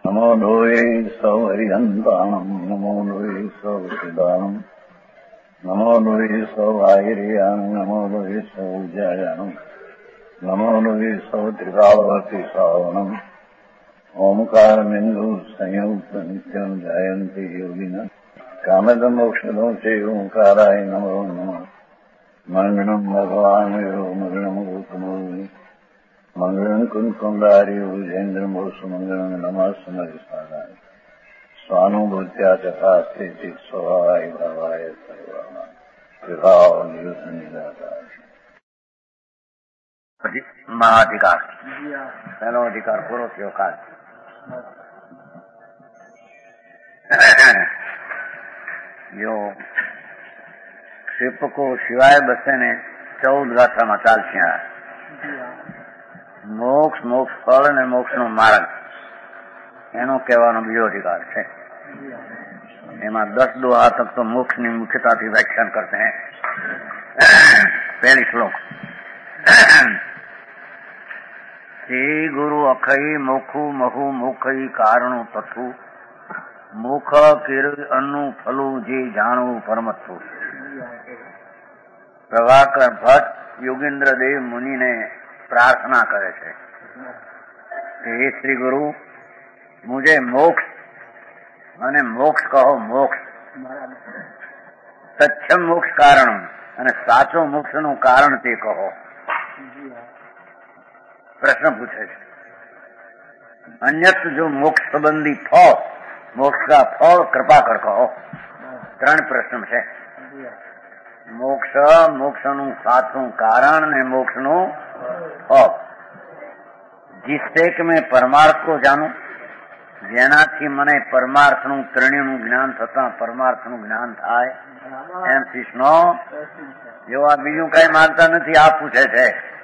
નમો લોહે સૌહરિહંતાણમ નમો લોહે સૌદાનમ નમો લોહે સૌઆયર્યાણ નમો લોહે સૌજાયાણમ નમો લોહે સૌત્રિકાવતી સાવનમ ઓમકારમિંદુ સંયુક્ત નિત્યમ જાયંતિ યોગિના કામદ મોક્ષદો છે ઓંકારાય નમો નમઃ મંગળમ ભગવાન મંગળમ ગોતમો મંગળમ કુંકુંડાર્યો જૈન્દ્રમો સુમંગળમ નમઃ સ્મરિસ્મરાય સ્વાનુભૂત્યા ચકાસ્તે ચિત સ્વભાવાય ભાવાય સર્વમાં વિભાવ નિદાતા. મહાધિકાર પહેલો અધિકાર પૂરો થયો કાલ. જો શિપકો સિવાય બસે ને 14 ગાથામાં ચાલશે. મોક્ષ, મોક્ષ ફળ અને મોક્ષ નો માર્ગ એનો કહેવાનો બીજો અધિકાર છે. એમાં 10 દોહા તક તો મોક્ષ ની મુખ્યતાથી વ્યાખ્યાન કરते हैं. पहली श्लोक श्री गुरु अखई मोखु महु मुखई कारणु तथु मुख किर अन्नु फलु जे जाणु परमथु. प्रभाकर भट्ट योगेंद्र देव मुनि ने प्रार्थना करे છે, हे श्री गुरु मुझे मोक्ष અને મોક્ષ કહો. મોક્ષ સત્યમ મોક્ષ કારણ અને સાચો મોક્ષ નું કારણ તે કહો. પ્રશ્ન પૂછે છે. અન્યત જો મોક્ષ સંબંધી ફળ, મોક્ષ કા ફળ કૃપા કર કહો. 3 પ્રશ્ન છે. મોક્ષ, મોક્ષ નું સાચું કારણ ને મોક્ષ નું ફળ. जिससे कि मैं परमार्थ को जानू, જેનાથી મને પરમાર્થનું ત્રણેયનું જ્ઞાન થતા પરમાર્થનું જ્ઞાન થાય. એમ શિષ્ણો જો આ બીજું કઈ માંગતા નથી, આ પૂછે છે.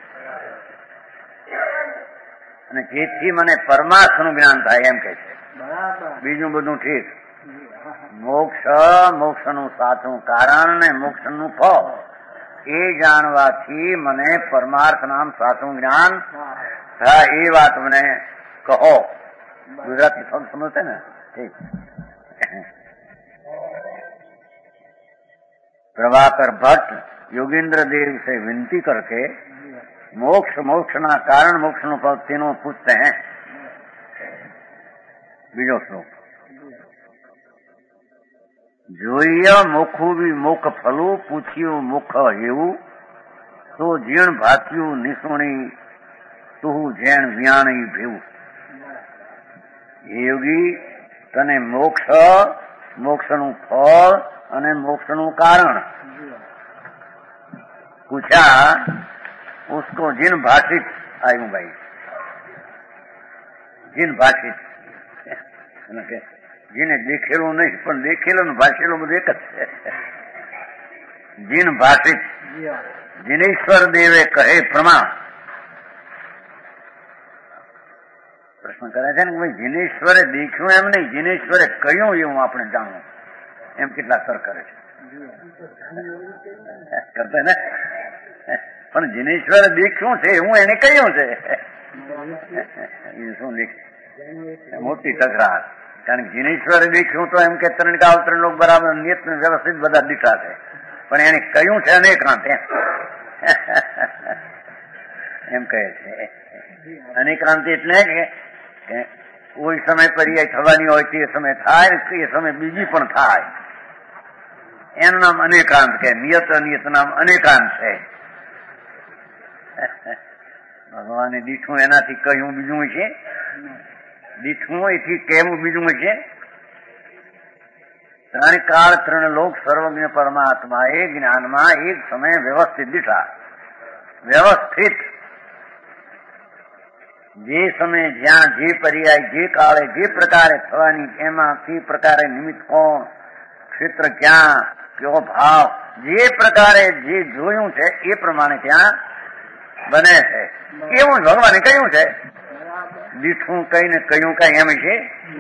અને જેથી મને પરમાર્થનું જ્ઞાન થાય એમ કે છે. બીજું બધું ઠીક. મોક્ષ, મોક્ષનું સાચું કારણ ને મોક્ષનું ફળ એ જાણવાથી મને પરમાર્થ નામ સાચું જ્ઞાન થાય. એ વાત મને કહો. गुजराती सब समझते ना. ठीक. प्रभाकर भट्ट योगेंद्र देव से विनती करके मोक्ष, मोक्ष ना कारण मोक्ष नु पद तीनों पूछते हैं. बीजो श्लोक જોઈય મુખું બી મુખ ફલું પૂછ્યું મુખ એવું તો જીણ ભાત્યું નિસુણી તું જેણ વ્યાણી ભેવું. યોગી તને મોક્ષ, મોક્ષનું ફળ અને મોક્ષનું કારણ પૂછा. उसको जिन भाषित आयु भाई जिन भाषित जिने देखेલું નહીં પણ દેખેલું ને ભાષેલું બધું એક જ છે. જીન ભાષિત જીનેશ્વર દેવે કહે પ્રમાણ. પ્રશ્ન કરે છે ને કે ભાઈ જીનેશ્વરે દેખ્યું એમ નહીં, જીનેશ્વરે કહ્યું એવું આપણે જાણવું. એમ કેટલા સર કરે છે કરતા ને. પણ જીનેશ્વરે દેખ્યું છે એવું એને કહ્યું છે. શું દેખ્યું? મોટી તકરાર. કારણ કે જીનેશ્વરે દેખ્યું તો એમ કે ત્રણ કા અવતરણ લોક બરાબર નિયત વ્યવસ્થિત બધા દીઠા છે, પણ એને કહ્યું છે અનેક્રાંત એમ કહે છે. અનેક્રાંતિ એટલે કે કોઈ સમય પર્યાય થવાની હોય તે સમય થાય, તે સમય બીજી પણ થાય. એનું નામ અનેકાંત કે નિયત અનિયત નામ અનેકાંત છે. ભગવાને દીઠું એનાથી કહ્યું બીજું છે, દીઠું એથી કહેવું બીજું છે. 3 કાળ 3 લોક સર્વજ્ઞ પરમાત્મા એ જ્ઞાનમાં એક સમય વ્યવસ્થિત દીઠા. વ્યવસ્થિત જે સમય જ્યાં જે પર્યાય જે કાળે જે પ્રકારે થવાની એમાં તે પ્રકારે નિમિત્ત કોણ, ક્ષેત્ર ક્યાં, કયો ભાવ, જે પ્રકારે જે જોયું છે એ પ્રમાણે ત્યાં બને છે. એવું ભગવાને કહ્યું છે. દીઠું કઈ ને કહ્યું કઈ એમ છે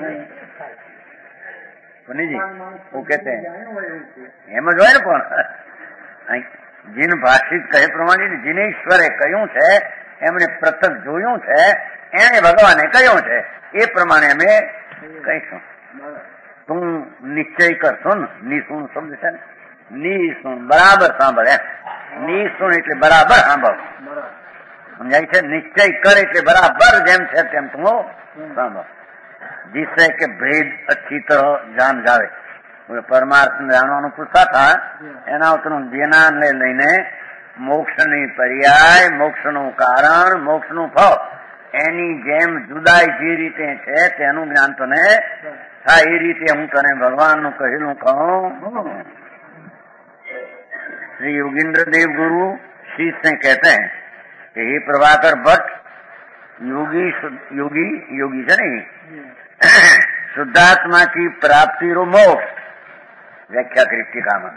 બનીજી એવું કે એમ જ હોય ને. પણ જીન ભાષિત કહે પ્રમાણે જીનેશ્વરે કહ્યું છે, એમણે પ્રત્યક્ષ જોયું છે, એને ભગવાને કહ્યું છે, એ પ્રમાણે અમે કહીશું. તું નિશ્ચય કરશો ને, નિશુણ શબ્દ છે ને, નિશુણ બરાબર સાંભળ એમ. નિશુણ એટલે બરાબર સાંભળ, સમજાય છે? નિશ્ચય કર એટલે બરાબર જેમ છે તેમ તું સાંભળ, जिससे કે ભેદ अच्छी तरह जान जावे. પરમાર્થ જાણવાનું પૂછતા હતા, એના ઉતરું જ્ઞાન લઈને મોક્ષની પર્યાય, મોક્ષનું કારણ, મોક્ષનું ફળ, એની જેમ જુદાઈ જે રીતે છે તેનું જ્ઞાન તને થાય. એ રીતે હું તને ભગવાનનું કહેલું કહું. श्री योगींद्र देव गुरु शीश से कहते हैं कि हे प्रभाकर भट्ट, योगी છે ને, શુદ્ધાત્મા की प्राप्ति रो मोक्ष व्याख्या કરી ટીકામાં.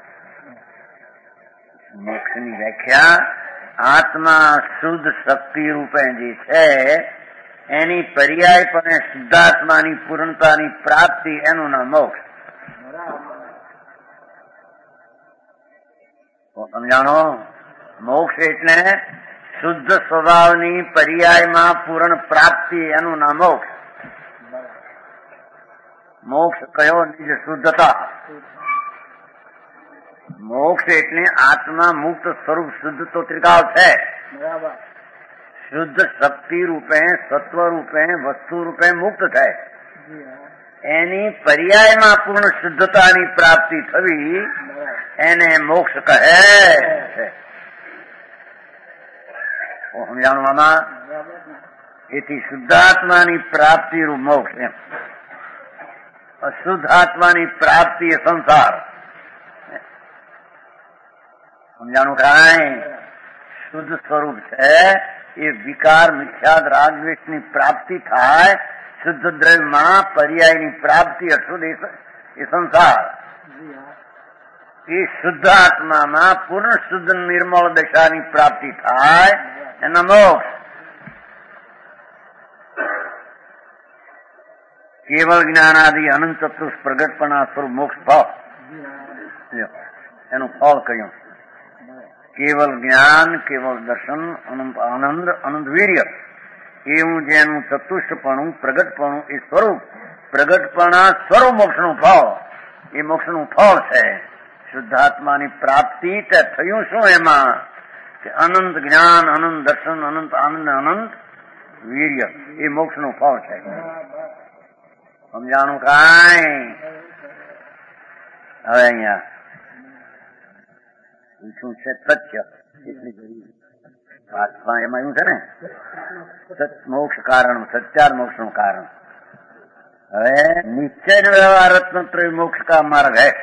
મોક્ષની વ્યાખ્યા આત્મા શુદ્ધ શક્તિ રૂપે જે છે એની પર્યાયપણે શુદ્ધાત્માની પૂર્ણતાની પ્રાપ્તિ, એનું નામ મોક્ષ. સમજાણો? મોક્ષ એટલે શુદ્ધ સ્વભાવની પર્યાયમાં પૂર્ણ પ્રાપ્તિ, એનું નામ મોક્ષ. મોક્ષ કયો? નિજ શુદ્ધતા. મોક્ષ એટલે આત્મા મુક્ત સ્વરૂપ શુદ્ધ તો ત્રિકાળ છે. શુદ્ધ શક્તિ રૂપે, સત્વ રૂપે, વસ્તુ રૂપે મુક્ત થાય, એની પર્યાયમાં પૂર્ણ શુદ્ધતાની પ્રાપ્તિ થવી, એને મોક્ષ કહે છે. સમજાણું આમાં? એથી શુદ્ધાત્માની પ્રાપ્તિ રૂપ મોક્ષ એમ. અશુદ્ધ આત્માની પ્રાપ્તિ એ સંસાર. સમજાણું? કાંઈ શુદ્ધ સ્વરૂપ છે એ વિકાર, મિથ્યાદ, રાગ, દ્વેષની પ્રાપ્તિ થાય. શુદ્ધ દ્રવ્યમાં પર્યાયની પ્રાપ્તિ અશુદ્ધ એ સંસાર. એ શુદ્ધ આત્મામાં પૂર્ણ શુદ્ધ નિર્મળ દશાની પ્રાપ્તિ થાય, એના મોક્ષ. કેવળ જ્ઞાનાદિ અનંત ચતુષ પ્રગટપણા સ્વરૂપ મોક્ષ ભાવ, એનું ફળ કહ્યું. કેવલ જ્ઞાન, કેવળ દર્શન, અનંત આનંદ, અનંત વીર્ય, એવું જેનું ચતુષ્ટપણું, પ્રગટપણું એ સ્વરૂપ, પ્રગટપણા સ્વરૂપ મોક્ષનું ફળ, એ મોક્ષનું ફળ છે. શુદ્ધાત્માની પ્રાપ્તિ તે થયું શું એમાં? કે અનંત જ્ઞાન, અનંત દર્શન, અનંત આનંદ, અનંત વીર્ય, એ મોક્ષનું ફળ છે. સમજાણું? કાંઈ? હવે અહીંયા શું છે? સત્ય. એમાં એવું છે ને, મોક્ષ કારણ, સત્યાર મોક્ષનું કારણ. હવે નિશ્ચય વ્યવહાર રત્નત્રય મોક્ષ કા માર્ગ હૈ.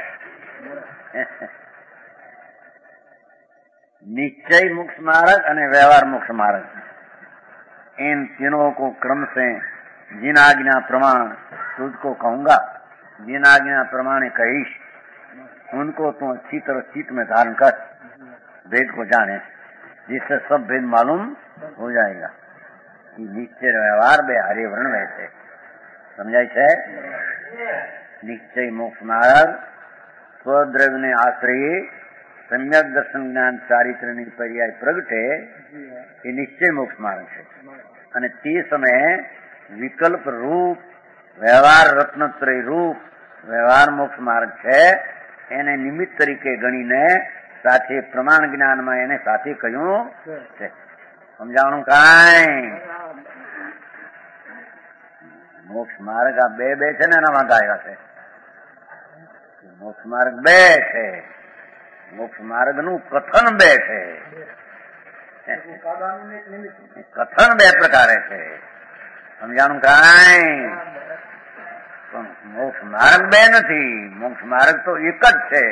निश्चय मोक्ष मार्ग અને व्यवहार मोक्ष मार्ग, इन तीनों को क्रम से जिन आज्ञा प्रमाण तुझको कहूंगा, जिन आज्ञा प्रमाण कहीश, उनको तो अच्छी तरह चित्त में धारण कर, वेद को जाने, जिससे सब भेद मालूम हो जाएगा. निश्चय व्यवहार बे हरे वर्ण वैसे समझाय છે. निश्चय मोक्ष मार्ग સ્વદ્રવ્ય ને આશ્રયે સમ્યક દર્શન જ્ઞાન ચારિત્રની પર્યાય પ્રગટે, એ નિશ્ચય મોક્ષ માર્ગ છે. અને તે સમયે વિકલ્પ રૂપ વ્યવહાર રત્નત્રય રૂપ વ્યવહાર મોક્ષ માર્ગ છે. એને નિમિત્ત તરીકે ગણીને સાથે પ્રમાણ જ્ઞાનમાં એને સાથે કહ્યું છે. સમજાવવાનું? કાંઈ? મોક્ષ માર્ગ આ બે છે ને, એના વાંધા આવ્યા છે. મોક્ષ માર્ગ બે છે, મોક્ષ માર્ગ નું કથન બે છે. કથન બે પ્રકારે છે. સમજાણું? કાંઈ? પણ મોક્ષ માર્ગ બે નથી, મોક્ષ માર્ગ તો એક જ છે.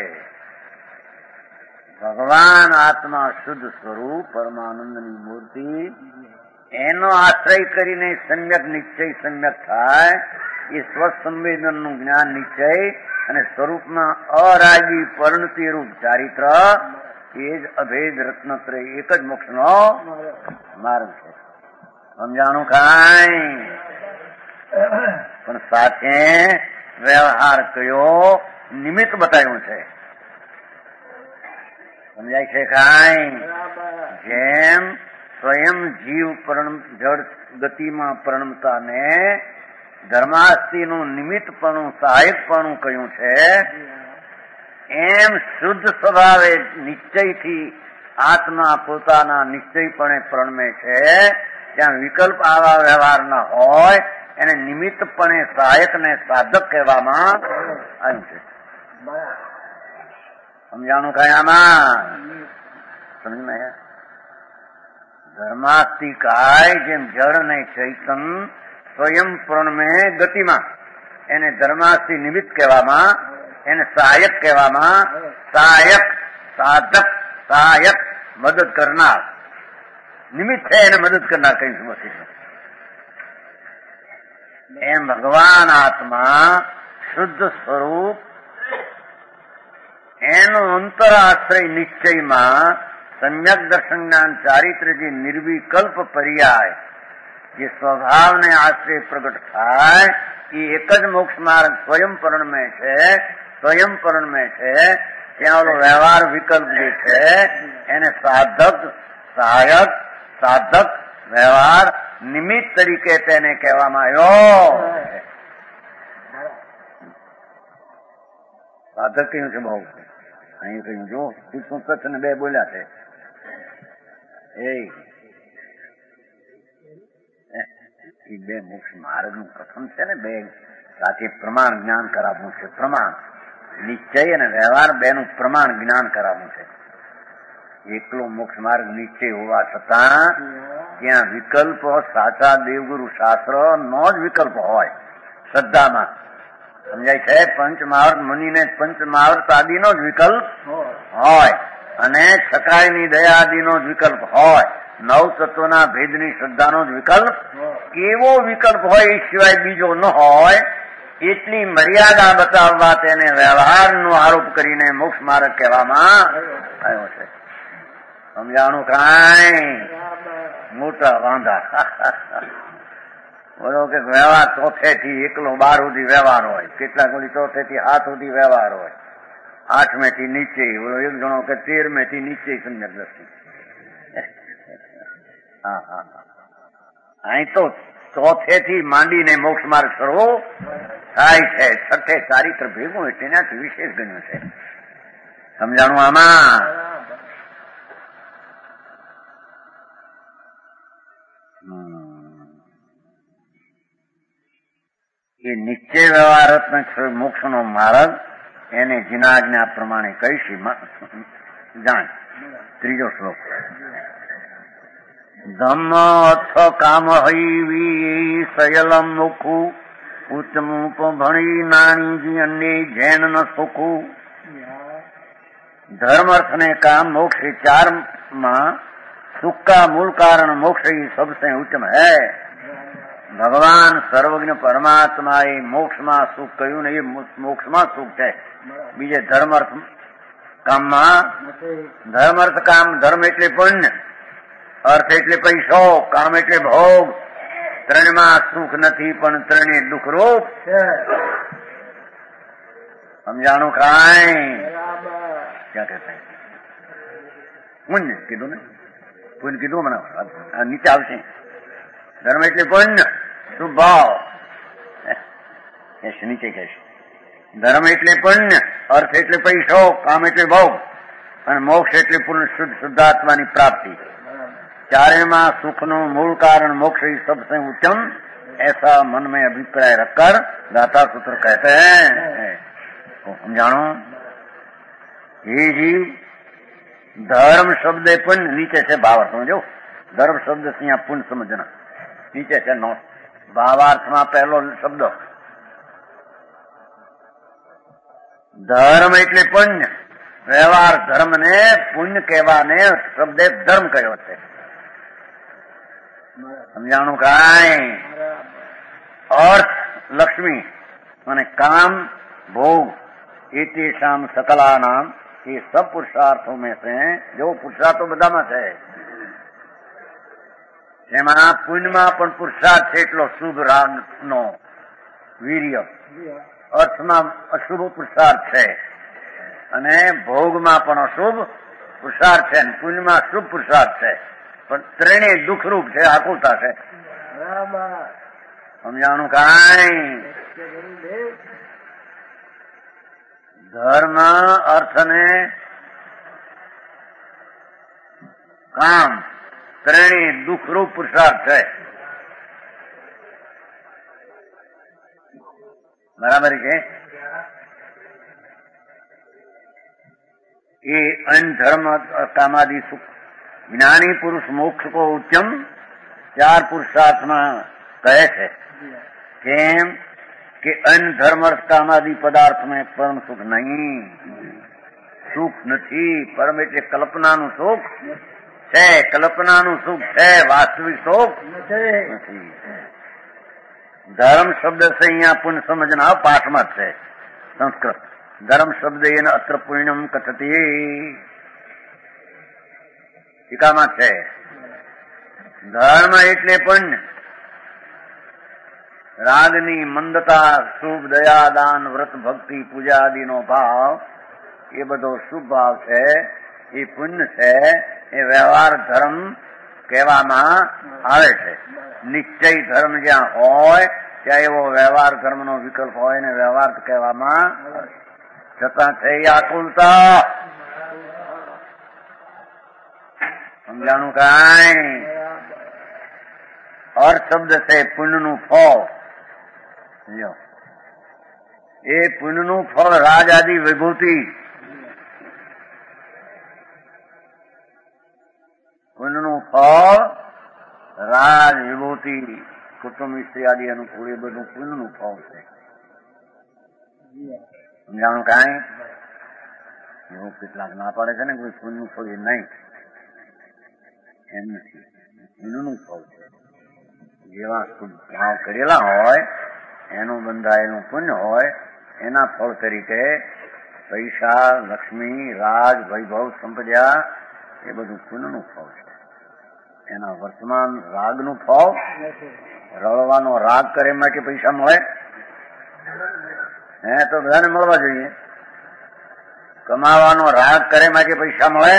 ભગવાન આત્મા શુદ્ધ સ્વરૂપ પરમાનંદની મૂર્તિ, એનો આશ્રય કરીને સમ્યક નિશ્ચય સમ્યક થાય. એ સ્વસંવેદનનું જ્ઞાન નિશ્ચય અને સ્વરૂપમાં અરાગી પરિણતિ રૂપ ચારિત્ર, એ જ અભેદ રત્નત્રય એક જ મોક્ષનો માર્ગ છે. સમજાણું? કાંઈ? પણ સાથે વ્યવહાર કયો નિમિત્ત બતાવ્યું છે. સમજાય છે? કાંઈ? જેમ સ્વયં જીવ જળ ગતિમાં પરિણમતાને ધર્માસ્તિનું નિમિત્તપણું સહાયકપણું કહ્યું છે, એમ શુદ્ધ સ્વભાવે નિશ્ચયથી આત્મા પોતાના નિશ્ચયપણે પ્રણમે છે. ત્યાં વિકલ્પ આવા વ્યવહાર ન હોય એને નિમિત્તપણે સહાયક ને સાધક કહેવામાં આવ્યું છે. સમજાણું કયામાં સમજ ધર્માસ્તિકાય જેમ જળ ને ચૈતન સ્વયં પ્રણમે ગતિમાં એને ધર્માસ્તિ નિમિત્ત કહેવામાં, એને સહાયક કહેવામાં. સહાયક સાધક સહાયક મદદ કરનાર, નિમિત્ત છે એને મદદ કરનાર કઈ સમજીશું. એમ ભગવાન આત્મા શુદ્ધ સ્વરૂપ એનો અંતરાશ્રય નિશ્ચયમાં સમ્યક દર્શન જ્ઞાન ચારિત્ર જે નિર્વિકલ્પ પર્યાય જે સ્વભાવને આશ્રય પ્રગટ થાય એ એક જ મોક્ષ માર્ગ સ્વયં પરણમે છે. સ્વયં પરણમે છે ત્યાં ઓલો વ્યવહાર વિકલ્પ જે છે એને સાધક સહાયક સાધક વ્યવહાર નિમિત્ત તરીકે તેને કહેવામાં આવ્યો. સાધક કહ્યું છે બહુ અહીં કહ્યું જો સૂક્ષ્મ ને બે બોલ્યા છે. એ બે મોક્ષ માર્ગ નું કથન છે ને, બે સાથે પ્રમાણ જ્ઞાન કરાવવું છે. પ્રમાણ નિશ્ચય અને વ્યવહાર બે નું પ્રમાણ જ્ઞાન કરાવવું છે. એકલો મોક્ષ માર્ગ નિશ્ચય હોવા છતાં ત્યાં વિકલ્પ સાચા દેવગુરુ શાસ્ત્ર નો જ વિકલ્પ હોય શ્રદ્ધામાં. સમજાય છે? પંચમહાવર્ત મુનિને પંચમહાવર્ત આદિનો જ વિકલ્પ હોય અને છકાઈની દયા આદિનો જ વિકલ્પ હોય. નવ તત્વના ભેદની શ્રદ્ધાનો જ વિકલ્પ કેવો વિકલ્પ હોય એ સિવાય બીજો ન હોય. એટલી મર્યાદા બતાવવા તેને વ્યવહારનો આરોપ કરીને મોક્ષ માર્ગ કહેવામાં આવ્યો છે. સમજાણું કાંઈ મોટા વાંધા બોલો કે વ્યવહાર ચોથેથી એકલો 12 સુધી વ્યવહાર હોય, કેટલાક ઓલી ચોથેથી 7 સુધી વ્યવહાર હોય, 8 થી નીચે બોલો એક જણો કે 13 થી નીચે સમ્યક દ્રષ્ટિ. અહીં તો ચોથેથી માંડીને મોક્ષ માર્ગ શરૂ થાય છે. છઠ્ઠે ચારિત્ર ભેગું હોય તેનાથી વિશેષ ગણ્યું છે. સમજાણું આમાં? એ નિશ્ચય વ્યવહાર મોક્ષ નો માર્ગ એને જીનાજ્ઞા પ્રમાણે કહીશી જાણ. ત્રીજો શ્લોક. ધમ્મ અર્થ કામ હૈવી સયલમ મુખું ઉત્તમુપ ભણી નાણીજી અન્ય જૈન ન સુખું. ધર્મ अर्थ ने काम मोक्ष चार में सुख का मूल कारण मोक्ष ही सबसे उत्तम है. ભગવાન સર્વજ્ઞ પરમાત્મા એ મોક્ષમાં સુખ કહ્યું ને એ મોક્ષમાં સુખ છે. બીજે ધર્મ અર્થ કામમાં ધર્મ અર્થ કામ. ધર્મ એટલે પુણ્ય, અર્થ એટલે પૈસો, કામ એટલે ભોગ. ત્રણમાં સુખ નથી પણ ત્રણે દુઃખરૂપ છે. સમજાણું કાંઈ? ક્યાં કહેતા પુણ્ય કીધું ને, પુણ્ય કીધું મને નીચે આવશે. ધર્મ એટલે પુણ્ય શુભ ભાવ નીચે કહેશે. ધર્મ એટલે પુણ્ય, અર્થ એટલે પૈસો, કામ એટલે ભોગ અને મોક્ષ એટલે પૂર્ણ શુદ્ધાત્માની પ્રાપ્તિ. चारे सुख नो मूल कारण मोक्ष ही सबसे उत्तम ऐसा मन में अभिप्राय रखकर दाता सूत्र कहते हैं. समझाणो ये जीव धर्म शब्द पुण्य नीचे से भावार्थ समझो. धर्म शब्द से यहाँ पुण्य समझना नीचे से नो भावार्थ में पहलो शब्द धर्म એટલે પુણ્ય. વ્યવહાર ધર્મ ને પુણ્ય કહેવાને શબ્દે ધર્મ કહ્યો છે. સમજાણું કાંઈ? अर्थ लक्ष्मी माने काम भोग इतिशाम सकला नाम ये सब पुरुषार्थों में से जो पुरुषार्थों બધા માં છે એમાં પુણ્યમાં પણ પુરુષાર્થ છે એટલો શુભ રાગ નો વીર્ય, અર્થમાં અશુભ પુરુષાર્થ છે અને ભોગમાં પણ અશુભ પુરુષાર્થ છે અને પુણ્યમાં શુભ પુરુષાર્થ છે. પણ ત્રણેય દુઃખરૂપ છે, આકુલતા છે. સમજાણું કાંઈ? ધર્મ, અર્થ ને કામ ત્રણેય દુઃખરૂપ પુરુષાર્થ છે. बराबर है. ये अन्य धर्म कामादि सुख ज्ञानी पुरुष मोक्ष को उच्चम चार पुरुषार्थ में कहे છે. કેમ કે अन्य धर्म अर्थ कामादि पदार्थ में परम सुख नहीं, સુખ નથી. પરમ એટલે કલ્પનાનું સુખ છે, કલ્પનાનું સુખ છે, વાસ્તવિક સુખ નથી. ધર્મ શબ્દ છે અહીંયા પુણ્ય સમજના પાઠમાં છે સંસ્કૃત. ધર્મ શબ્દ એને અત્ર પુણ્યમ કથતી ટીકામાં છે. ધર્મ એટલે પુણ્ય, રાગની મંદતા, શુભ, દયા, દાન, વ્રત, ભક્તિ, પૂજા આદિનો ભાવ, એ બધો શુભ ભાવ છે, એ પુણ્ય છે. એ વ્યવહાર ધર્મ કહેવામાં આવે છે. નિશ્ચય ધર્મ જ્યાં હોય ત્યાં એવો વ્યવહાર ધર્મનો વિકલ્પ હોય ને વ્યવહાર કહેવામાં છતાં છે આકુલતા. સમજાણું કાંઈ? અર્થ શબ્દ છે પુણ્યનું ફળ. એ પુણ્યનું ફળ રાજ આદિ વિભૂતિ, પુણ્યનું ફળ રાજ વિભૂતિ, કુટુંબ સ્ત્રી આદિ અનુકૂળ, એ બધું પુણ્યનું ફળ છે. સમજાણું કાંઈ? એવું કેટલાક ના પાડે છે ને કોઈ પુણ્યનું ફળ એ નહીં, એમ નથી. પુણ્યનું ફળ છે. જેવા ભાવ કરેલા હોય એનું બંધાયેલું પુણ્ય હોય એના ફળ તરીકે પૈસા, લક્ષ્મી, રાજ, વૈભવ, સંપદા એ બધું પુણ્યનું ફળ છે. એના વર્તમાન રાગનું ફળ, રળવાનો રાગ કરે માટે પૈસા મળે હે તો બધાને મળવા જોઈએ. કમાવાનો રાગ કરે માટે પૈસા મળે.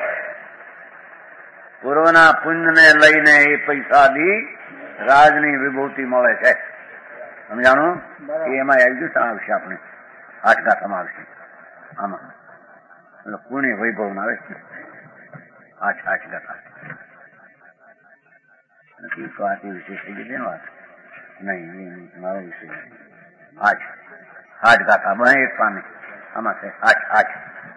પૂર્વના પુણ્યને લઈને એ પૈસાથી રાજની વિભૂતિ મળે છે. સમજાણું? એમાં આવી ગયું આવશે આપણે 8 ગાથામાં આવશે. આમાં એટલે પુણ્ય વૈભવ ના આવે 8 ગાથા નથી. તો આથી વિશે થઈ ગઈ છે વાત નહીં, મારો વિષય 8 ગાથા બને એક પામે. આમાં છે 8.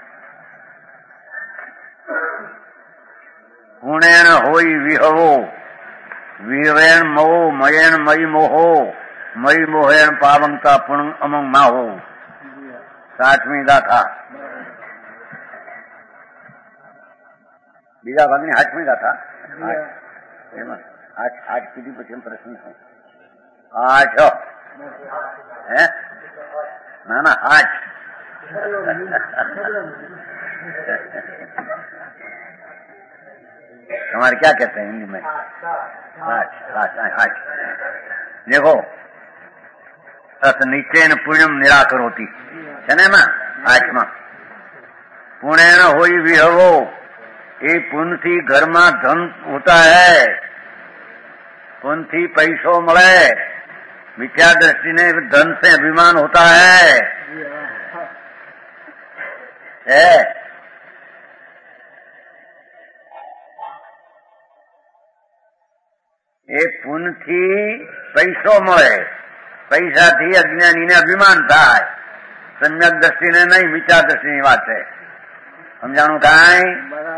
પુણેન હોય વિહવો, વિહવેણ મહો, મયેણ મય મોહો, મય મોહેણ પાવંતા પુણ અમંગ માહો. 7મી ગાથા. બીજા ભાગની 8મી ગાથા. એમાં 8 કીધી પછી એમ પ્રશ્ન છે 8 હે? ના 8. हमारे क्या कहते हैं हिंदी में? 8. देखो तत् निश्चयन पुण्यम निराकरोति है ना 8માં. पुण्यन होई विहवो, ये पुण्य थी घर में धन होता है, पुण्य थी पैसो મળે. मिथ्या दृष्टि ने धन से अभिमान होता है. એ પુણ્યથી પૈસો મળે, પૈસાથી અજ્ઞાનીને અભિમાન થાય. સમ્યક દ્રષ્ટિને નહીં, મિથ્યા દ્રષ્ટિની વાત છે. સમજાણું કાંઈ?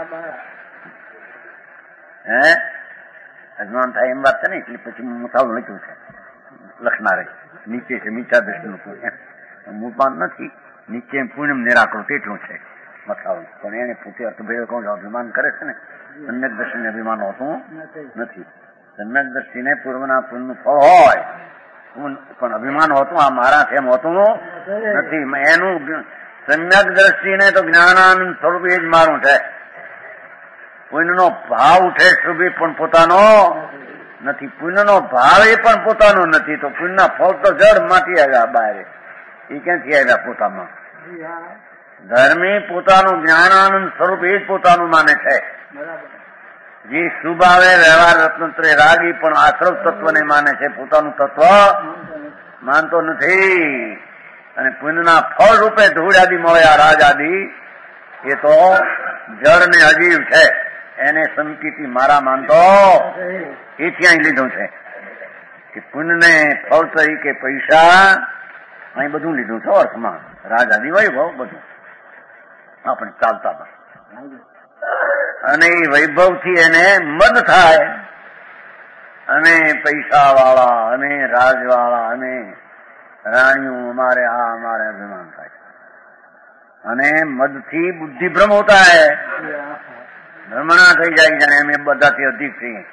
હે અજ્ઞાન થાય એમ વાત છે ને, એટલે પછી મુસાવું લખ્યું છે લખનારે. નીચે છે મિથ્યા દ્રષ્ટિનું પુણ્ય, મૂળપાન નથી. નીચે પુણ્યમ નિરાકૃત એટલું છે મથાવું. પણ એને પોતે અર્થભેદ કોણ અભિમાન કરે છે ને, સમ્યક દ્રષ્ટિને અભિમાન હોતું નથી. સમ્યક દ્રષ્ટિને પૂર્વના પુણ્યનું ફળ હોય પણ અભિમાન હોતું આ મારા એમ હોતું નથી. એનું સમ્યક દ્રષ્ટિને તો જ્ઞાનાનંદ સ્વરૂપ એ જ મારું છે. પુણ્યનો ભાવ ઉઠે શુભે પણ પોતાનો નથી, પુણ્યનો ભાવ એ પણ પોતાનો નથી. તો પુણ્યના ફળ તો જડ માંથી આવ્યા બહાર, એ ક્યાંથી આવ્યા પોતામાં? ધર્મી પોતાનું જ્ઞાનાનંદ સ્વરૂપ એ જ પોતાનું માને છે. જે શુભ આવે વ્યવહાર રત્નત્રે રાગી પણ આશ્રવ તત્વને માને છે, પોતાનું તત્વ માનતો નથી. અને પુણ્યના ફળ રૂપે ધૂળ આદિ મળ્યા રાજ આદિ, એ તો જળ ને અજીવ છે, એને સંકિતિ મારા માનતો એથી અહીં લીધું છે કે પુણ્યને ફળ તરીકે પૈસા અહીં બધું લીધું છે અર્થમાં, રાજ આદિ વૈભવ બધું આપણે ચાલતા. અને એ વૈભવથી એને મદ થાય અને પૈસા વાળા અને રાજવાળા અને રાણીઓ અમારે અમારે અભિમાન થાય. અને મદથી બુદ્ધિ ભ્રમ હોતા હૈ, ભ્રમણા થઈ જાય, જાણે અમે બધાથી અધિક છીએ.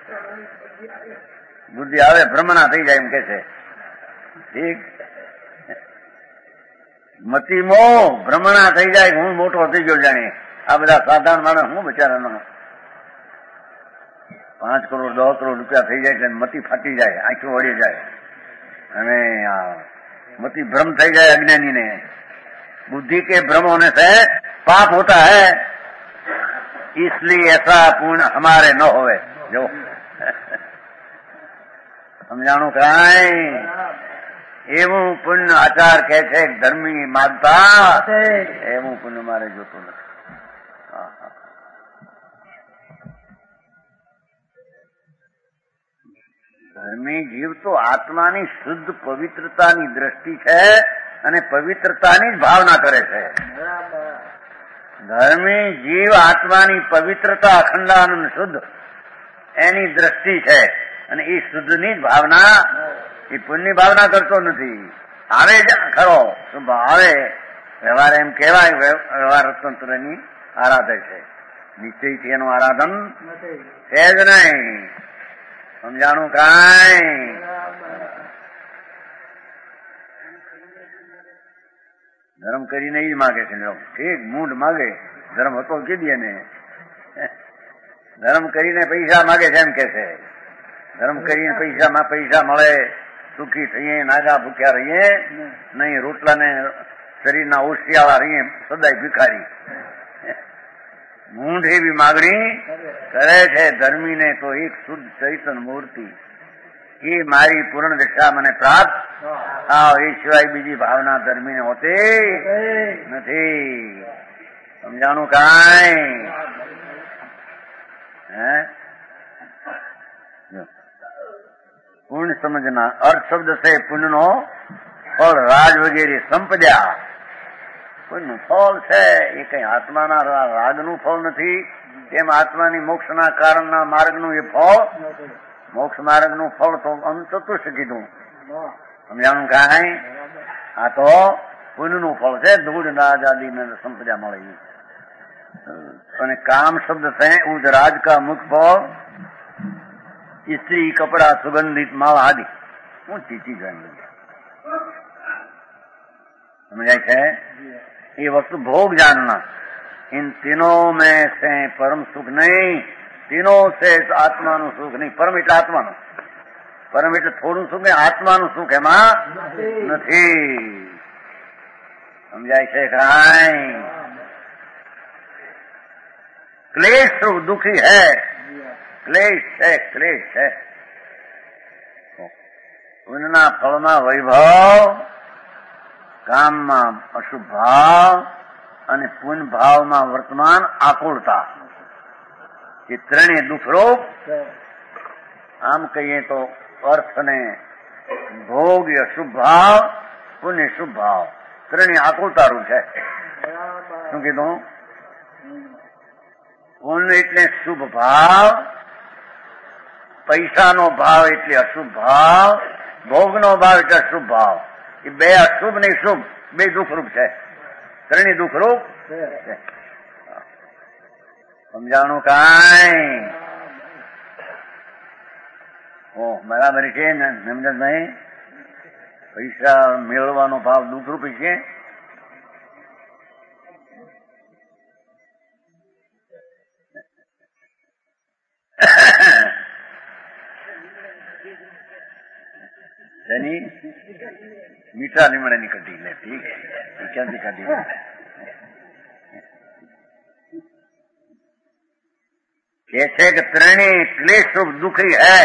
બુદ્ધિ આવે ભ્રમણા થઈ જાય એમ કે છે. ઠીક, મતી મો ભ્રમણા થઈ જાય, હું મોટો થઈ ગયો જાણે. આ બધા સાધારણ માણસ હું બચારાનો 5 કરોડ 10 કરોડ રૂપિયા થઈ જાય એટલે મતી ફાટી જાય, આંખો વળી જાય અને મતી ભ્રમ થઈ જાય अज्ञानी ने. बुद्धि के भ्रम होने से पाप होता है, इसलिए ऐसा पुण्य हमारे न होवे. जो સમજાણું કાંઈ એવું પુણ્ય આચાર કહે છે ધર્મી માગતા, એવું પુણ્ય મારે જોતું નથી. ધર્મી જીવ તો આત્માની શુદ્ધ પવિત્રતાની દ્રષ્ટિ છે અને પવિત્રતાની જ ભાવના કરે છે. ધર્મી જીવ આત્માની પવિત્રતા અખંડાનંદ શુદ્ધ એની દ્રષ્ટિ છે અને એ શુદ્ધની જ ભાવના, એ પુણ્યની ભાવના કરતો નથી. આવે જ ખરો શુભ આવે વ્યવહાર, એમ કહેવાય વ્યવહાર તંત્રની આરાધે છે, નિશ્ચયથી એનું આરાધન છે જ નહીં. સમજાણું કાંઈ? ધર્મ કરીને એ માગે છે. ઠીક, મૂંઢ માગે, ધર્મ હતો કીધીએ ને. ધર્મ કરીને પૈસા માગે છે એમ કે છે. ધર્મ કરીને પૈસા મળે, સુખી થઈએ, નાગા ભૂખ્યા રહીએ નહીં, રોટલાને શરીરના ઓશિયાળા રહીએ, સદાય ભિખારી. મૂંઢ એવી માગણી કરે છે. ધર્મીને તો એક શુદ્ધ ચૈતન મૂર્તિ, એ મારી પૂર્ણ દશા મને પ્રાપ્ત, એ સિવાય બીજી ભાવના ધર્મીને હોતી નથી. સમજાણું કાંઈ? पुण्य समझना, अर्थ शब्द से पुण्य नो फल राज वगैरह संपद्या. પુણ્ય ફળ છે એ કઈ આત્માના રાગનું ફળ નથી, તેમ આત્માની મોક્ષના કારણના માર્ગનું એ ફળ, મોક્ષ માર્ગનું ફળ તો અંતતુષ કીધું. સમજાણું કાંઈ? આ તો પુણ્યનું ફળ છે, ધૂળ રાજ આદિ સંપદા મળે. અને કામ શબ્દ છે ઉદ રાજ કા મુખ ફળ, स्त्री कपड़ा सुगंधित माल आदि ऊंची चीज समझाय है. ये वस्तु भोग जानना, इन तीनों में से परम सुख नहीं, तीनों से आत्मा नु सुख नहीं. परम એટલે આત્માનું, પરમ એટલે થોડું સુખ ને આત્માનું સુખ એમાં નથી. સમજાય છે કાંઈ? क्लेश दुखी है, क्लेश है, क्लेश है. પુણ્યના ફળમાં વૈભવ, કામમાં અશુભ ભાવ અને પુણ્ય ભાવમાં વર્તમાન આકુળતા, એ ત્રણેય દુઃખરૂપ. આમ કહીએ તો અર્થને ભોગ અશુભ ભાવ, પુણ્ય શુભ ભાવ, ત્રણેય આકુળતારૂપ છે. શું કીધું? પુણ્ય એટલે શુભ ભાવ, પૈસાનો ભાવ એટલે અશુભ ભાવ, ભોગનો ભાવ એટલે અશુભ ભાવ. એ બે અશુભ ને શુભ બે દુઃખરૂપ છે, ત્રણેય દુઃખરૂપ છે. સમજાણું કાંઈ? બરાબર છે ને નમજતભાઈ? પૈસા મેળવવાનો ભાવ દુઃખરૂપી છે. मीठा निमड़े नहीं कटी ले. ठीक है, क्या कटी? કે છે કે ત્રણેય ક્લેશ રૂપ દુઃખી હૈ,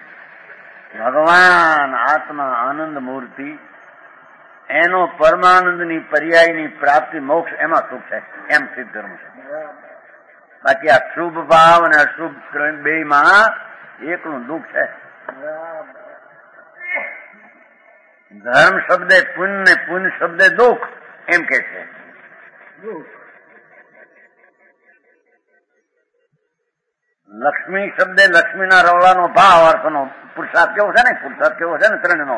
ભગવાન આત્મા આનંદ મૂર્તિ, એનો પરમાનંદની પર્યાયની પ્રાપ્તિ મોક્ષ, એમાં સુખ છે, એમ સિદ્ધ કરવું છે. બાકી આ શુભ ભાવ અને અશુભ બે માં એકલું દુઃખ છે. ધર્મ શબ્દે પુણ્ય ને પુણ્ય શબ્દે દુઃખ એમ કે છે. લક્ષ્મી શબ્દે લક્ષ્મીના રવડાનો ભાવ અર્થનો પુરુષાર્થ કેવો છે ને, પુરુષાર્થ કેવો છે ને ત્રણનો,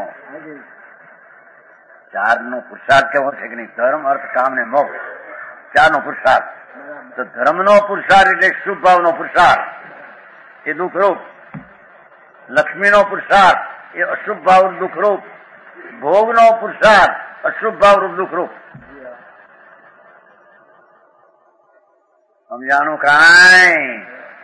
ચારનો પુરુષાર્થ કેવો છે કે નહીં, ધર્મ અર્થ કામ ને મોક્ષ, ચારનો પુરુષાર્થ. તો ધર્મનો પુરુષાર્થ એટલે શુભ ભાવનો પુરુષાર્થ, એ દુઃખરૂપ. લક્ષ્મીનો પુરુષાર્થ એ અશુભ ભાવ દુઃખરૂપ. ભોગનો પુરુષાર્થ અશુભ ભાવ રૂપ દુઃખરૂપ. સમજાણું કાંઈ?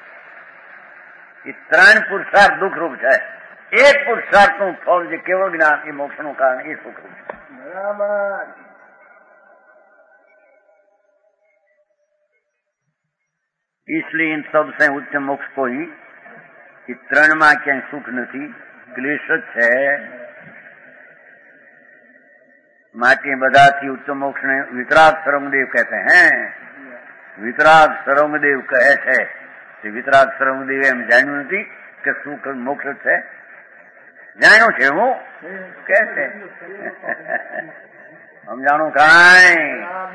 એ ત્રણ પુરુષાર્થ દુઃખરૂપ છે. એક પુરુષાર્થનું ફળ જે કેવળ જ્ઞાન એ મોક્ષનું કારણ એ સુખરૂપ છે. બરાબર. इसलिए इन सबसे उच्च मोक्ष कोई એ ત્રણમાં ક્યાંય સુખ નથી, ક્લેશ જ છે. માટે બધાથી ઉચ્ચ મોક્ષ ને વિતરાગ સરંગદેવ કહેતે હૈ. વિતરાગ સરંગદેવ કહે છે. વિતરાગ સરંગદેવ એમ જાણ્યું નથી કે સુખ મોક્ષ છે, જાણ્યું છે હું કે છે. સમજાણું કાંઈ?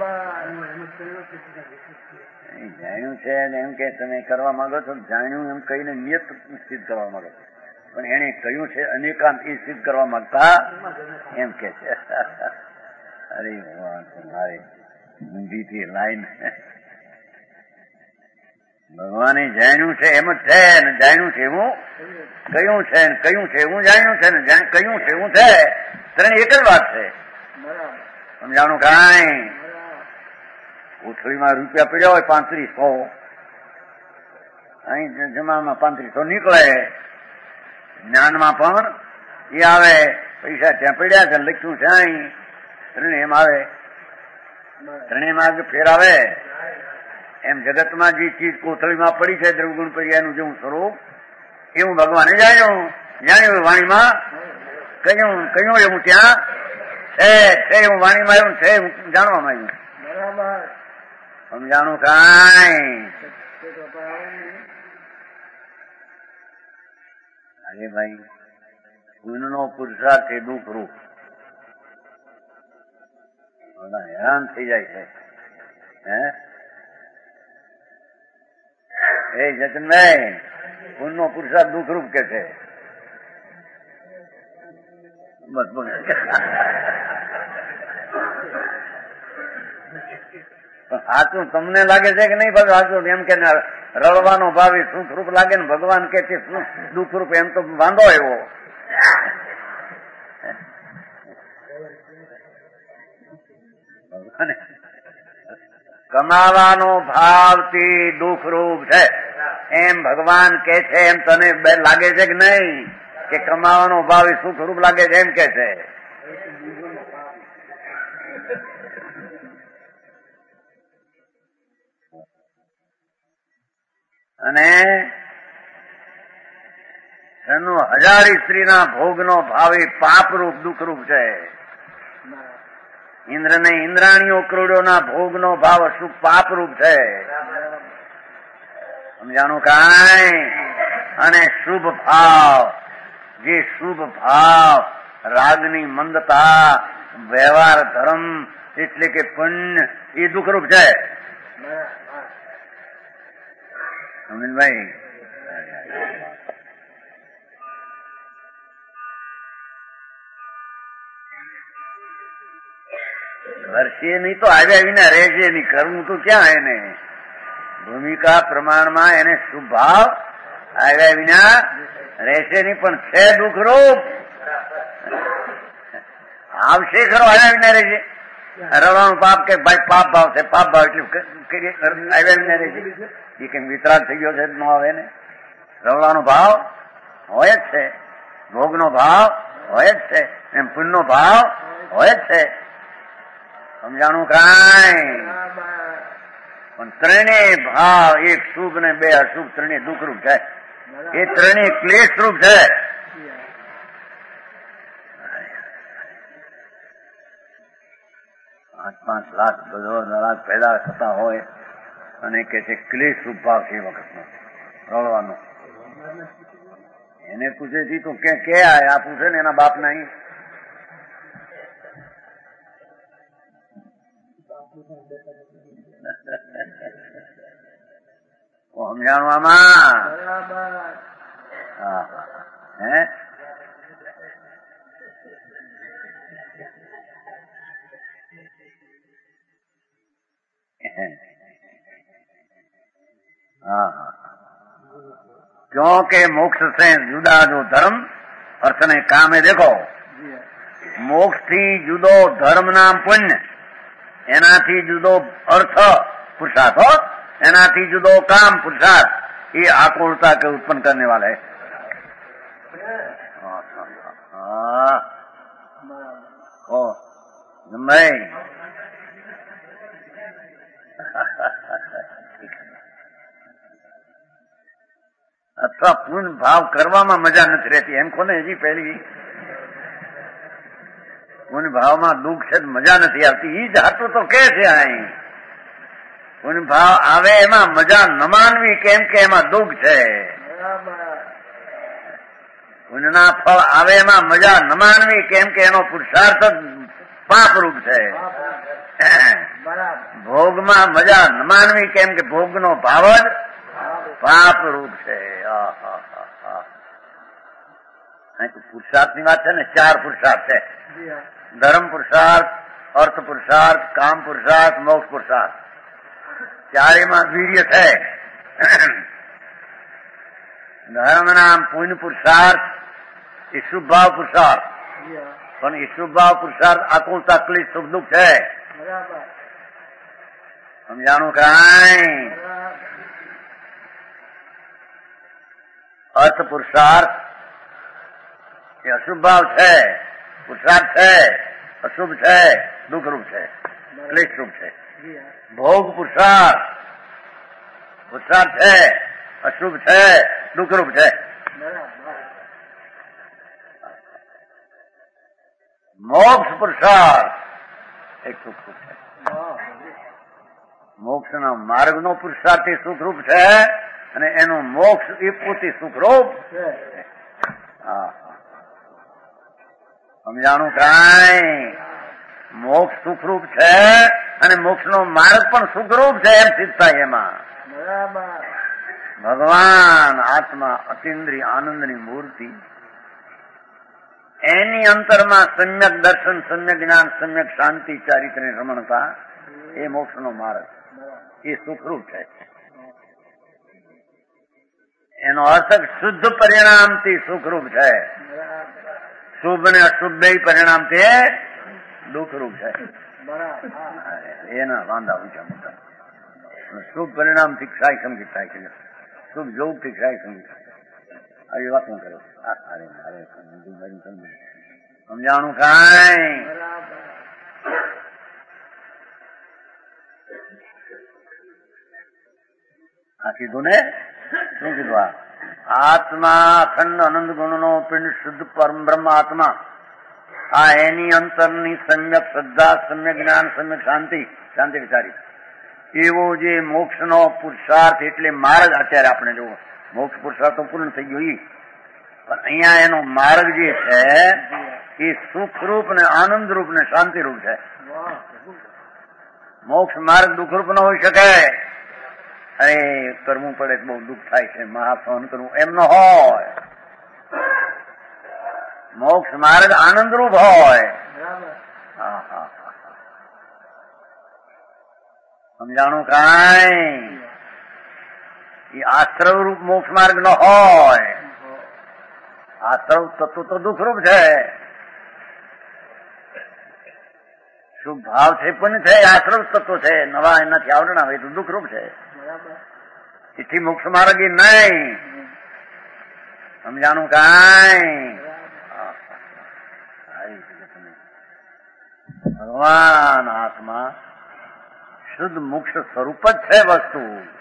જાણ્યું છે એમ કે તમે કરવા માંગો છો, જાણ્યું એમ કહીને નિયત સિદ્ધ કરવા માંગો છો, પણ એને કહ્યું છે અનેકાંત એ સિદ્ધ કરવા માંગતા એમ કે છે. અરે ભગવાન તમારી ઊંધીથી લાઈન. ભગવાને જાણ્યું છે એમ જ છે ને, જાણ્યું છે હું કહ્યું છે ને, કહ્યું છે હું જાણ્યું છે ને, કહ્યું છે હું છે, ત્રણ એક જ વાત છે. સમજાણું કાંઈ? ઉથળીમાં રૂપિયા પડ્યા હોય 3500, અહીં જમામાં 3500 નીકળે. જ્ઞાનમાં પણ એ આવે, પૈસા ત્યાં પડ્યા છે, લખ્યું છે અહીં, ત્રણેય આવે, ત્રણેયમાં ફેર આવે. એમ જગતમાં જે ચીજ કોથળીમાં પડી છે દ્રવગુણ પર્યાયનું જેવું સ્વરૂપ, એવું ભગવાને જાણ્યું. જાણ્યું વાણીમાં કહ્યું એવું ત્યાં છે, એવું વાણીમાં એવું છે, જાણવામાં આવ્યું. બરાબર. સમજાણું કાંઈ? અરે ભાઈ, પુણ્યનો પુરુષાર્થ એ દુઃખ રૂપ. હેરાન થઈ જાય છે. હે જતનભાઈ, પુણ્યનો પુરુષાર્થ દુઃખ રૂપ કે છે. બસ બોલ. સાચું તમને લાગે છે કે નહીં? બસ સાચું એમ કે રડવાનો ભાવ એ સુખરૂપ લાગે ને, ભગવાન કે છે દુઃખરૂપ, એમ તો વાંધો એવો. કમાવાનો ભાવથી દુઃખરૂપ છે એમ ભગવાન કે છે. એમ તને લાગે છે કે નહીં કે કમાવાનો ભાવ એ સુખરૂપ લાગે છે એમ કે છે? અને એનું હજારી સ્ત્રીના ભોગનો ભાવ એ પાપરૂપ દુઃખરૂપ છે. ઇન્દ્રને ઇન્દ્રાણીઓ કરોડોના ભોગનો ભાવ શું પાપરૂપ છે. સમજાણું કાંઈ? અને શુભ ભાવ, જે શુભ ભાવ, રાગની મંદતા, વ્યવહાર ધર્મ એટલે કે પુણ્ય એ દુઃખરૂપ છે. અમીનભાઈ, વર્ષે નહીં તો આવ્યા વિના રહેશે નહીં, કરવું તો ક્યાં એને? ભૂમિકા પ્રમાણમાં એને શુભ ભાવ આવ્યા વિના રહેશે નહીં, પણ છે દુઃખરૂપ. આવશે ખરો, આવ્યા વિના રહેશે. રવાનું પાપ કે ભાઈ પાપ ભાવ છે, પાપ ભાવ એટલે આવ્યા વિના રહેશે. એ કઈ વિતરાગ થઈ ગયો છે ન આવે ને. રવડાનો ભાવ હોય જ છે, ભોગનો ભાવ હોય જ છે, એમ પુણ્યનો ભાવ હોય જ છે. સમજાણું કાંઈ? પણ ત્રણેય ભાવ એક શુભ ને બે અશુભ ત્રણેય દુઃખરૂપ છે. એ ત્રણેય ક્લેશરૂપ છે. 5-5 લાખ 10 લાખ પેદા થતા હોય અને કે છે ક્લેશરૂપ ભાવ છે. એ વખતનો રળવાનો એને પૂછે છે તો કે આ પૂછે ને એના બાપ નહીં. સમજાણું આમાં? હે क्योंकि मोक्ष से जुदा जो धर्म अर्थ ने काम है. देखो मोक्ष थी जुदो धर्म नाम पुण्य, एनाथी जुदो अर्थ पुरुषार्थ हो, एनाथी जुदो काम पुरुषार्थ. ये आकुलता के उत्पन्न करने वाला है. भाई અથવા પૂર્ણ ભાવ કરવામાં મજા નથી રહેતી. એમ કોને હજી પહેલી પૂર્ણ ભાવમાં દુઃખ છે, મજા નથી આવતી. ઈ જ હાટું તો કે છે અહીં પૂર્ણ ભાવ આવે એમાં મજા ન માનવી, કેમ કે એમાં દુઃખ છે. પુણ્યના ફળ આવે એમાં મજા ન માનવી, કેમ કે એનો પુરુષાર્થ પાપરૂપ છે. ભોગમાં મજા ન માનવી, કેમ કે ભોગનો ભાવ જ પાપરૂપ છે. પુરુષાર્થની વાત છે ને, 4 પુરુષાર્થ છે. ધર્મ પુરુષાર્થ, અર્થ પુરુષાર્થ, કામ પુરુષાર્થ, મોક્ષ પુરુષાર્થ. ચારેમાં વીર્ય છે. ધર્મ નામ પુણ્ય પુરુષાર્થ, એ શુભ ભાવ પુરુષાર્થ. પણ એ શુભ ભાવ પુરુષાર્થ આકુલતા ક્લેશ સુખ દુઃખ છે. સમજાણું કાંઈ? અર્થ પુરુષાર્થ એ અશુભ ભાવ છે, પુરુષાર્થ છે, અશુભ છે, દુઃખરૂપ છે, ક્લેશરૂપ છે. ભોગ પુરુષાર્થ પુરુષાર્થ છે, અશુભ છે, દુઃખરૂપ છે. મોક્ષ પુરુષાર્થ એક સુખરૂપ છે. મોક્ષના માર્ગનો પુરુષાર્થ એ સુખરૂપ છે અને એનું મોક્ષ એ પોતે સુખરૂપ છે. સમજાણું કાંઈ? મોક્ષ સુખરૂપ છે અને મોક્ષનો માર્ગ પણ સુખરૂપ છે. એમ સિદ્ધ થાય એમાં. ભગવાન આત્મા અતિન્દ્રિય આનંદની મૂર્તિ, એની અંતરમાં સમ્યક દર્શન, સમ્યક જ્ઞાન, સમ્યક શાંતિ, ચારિત્ર્ય રમણતા, એ મોક્ષનો માર્ગ, એ સુખરૂપ છે. એનો અર્થ શુદ્ધ પરિણામથી સુખરૂપ છે. શુભ ને અશુભ બે પરિણામથી દુઃખરૂપ છે. એના વાંધા ઊંચા મોટા. શુભ પરિણામથી ક્ષાય સંગીત થાય છે, શુભ જોગથી ક્ષાય સંગીત. આવી વાત હું કરું. સમજાણું કાંઈ? આ કીધું ને? શું કીધું? આત્મા અખંડ અનંત ગુણનો પિંડ શુદ્ધ પરમ બ્રહ્મ આત્મા, આ એની અંતરની સમ્યક શ્રદ્ધા, સમ્યક જ્ઞાન, સમ્યક શાંતિ, શાંતિ વિચારી, એવો જે મોક્ષનો પુરુષાર્થ એટલે માર્ગ. અત્યારે આપણે જો મોક્ષ પુરુષાર્થ તો પૂર્ણ થઈ ગયો, પણ અહીંયા એનો માર્ગ જે છે એ સુખરૂપ ને આનંદરૂપ ને શાંતિરૂપ છે. મોક્ષ માર્ગ દુઃખરૂપ ન હોઈ શકે. અરે કરવું પડે બહુ દુઃખ થાય છે, મહાસહન કરવું, એમ ન હોય. મોક્ષ માર્ગ આનંદરૂપ હોય. સમજાણું કાંઈ? એ આશ્રવ રૂપ મોક્ષ માર્ગ ન હોય. આશ્રવ તત્વ તો દુઃખરૂપ છે. શુભ ભાવ છે પણ છે, આશ્રવ તત્વ છે, નવા એનાથી આવરણ આવે તો દુઃખરૂપ છે. એથી મોક્ષ માર્ગ એ નહીં. સમજાણું કાંઈ? ભગવાન આત્મા શુદ્ધ મોક્ષ સ્વરૂપ જ છે વસ્તુ.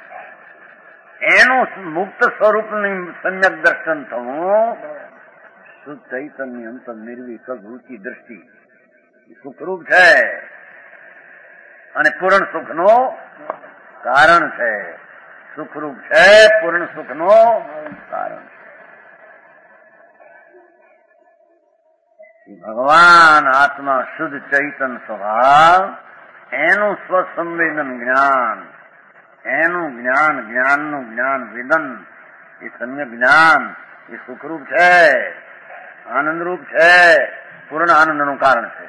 એનું મુક્ત સ્વરૂપનું સમ્યક દર્શન થવું, શુદ્ધ ચૈતન્ય અંતર નિર્વિકલ્પ રૂચિ દ્રષ્ટિ સુખરૂપ છે અને પૂર્ણ સુખનો કારણ છે. સુખરૂપ છે, પૂર્ણ સુખનો કારણ છે. ભગવાન આત્મા શુદ્ધ ચૈતન સ્વભાવ, એનું સ્વસંવેદન જ્ઞાન, એનું જ્ઞાન, જ્ઞાનનું જ્ઞાન વેદન, એ સમ્યક જ્ઞાન એ સુખરૂપ છે, આનંદરૂપ છે, પૂર્ણ આનંદનું કારણ છે.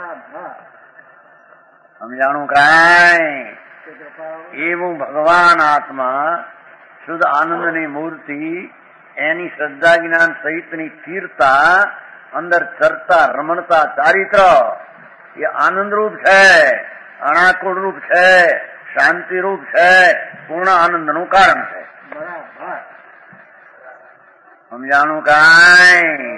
સમજાણું કાંઈ? એવું ભગવાન આત્મા શુદ્ધ આનંદની મૂર્તિ, એની શ્રદ્ધા જ્ઞાન સહિતની સ્થિરતા, અંદર ચરતા રમણતા ચારિત્ર એ આનંદરૂપ છે, અનાકુળ રૂપ છે, શાંતિરૂપ છે, પૂર્ણ આનંદનું કારણ છે. સમજાણું કાંઈ?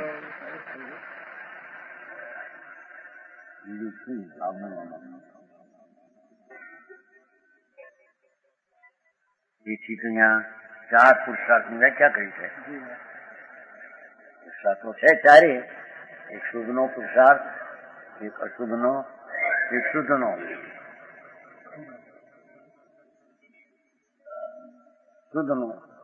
એથી તો અહીંયા 4 પુરુષાર્થની વ્યાખ્યા કરી છે. પુરુષાર્થો છે ચારે, એક શુદ્ધનો પુરુષાર્થ, એક અશુદ્ધનો, એક શુદ્ધનો. શુદ્ધનો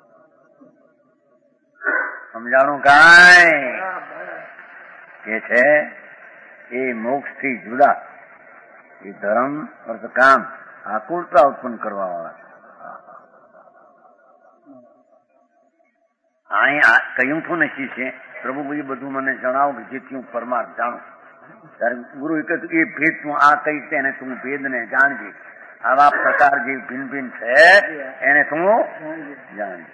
સમજાણું કાંઈ? કે છે એ મોક્ષથી જુદા, એ ધર્મ અર્થ કામ આકુળતા ઉત્પન્ન કરવા વાળા. અહીંયા કહ્યું તો નથી છે પ્રભુભાઈ બધું મને જણાવો કે જેથી હું પરમાર્થ જાણું. ત્યારે ગુરુ કહ્યું એ ભેદ તું આ કહી તેને તું ભેદને જાણજે. આવા પ્રકાર જે ભિન્ન ભિન્ન છે એને તું જાણજે.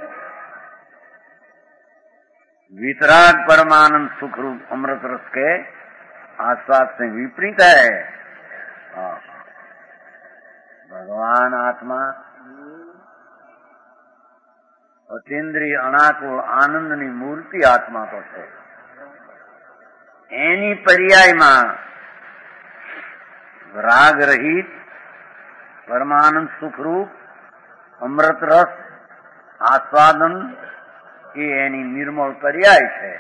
वितराग परमानंद सुख रूप अमृत रस के आस्वाद से विपरीत है. भगवान आत्मा અતિન્દ્રિય અનાકુળ આનંદની મૂર્તિ આત્મા તો છે. એની પર્યાયમાં રાગ રહિત પરમાનંદ સુખરૂપ અમૃત રસ આસ્વાદન એ એની નિર્મળ પર્યાય છે,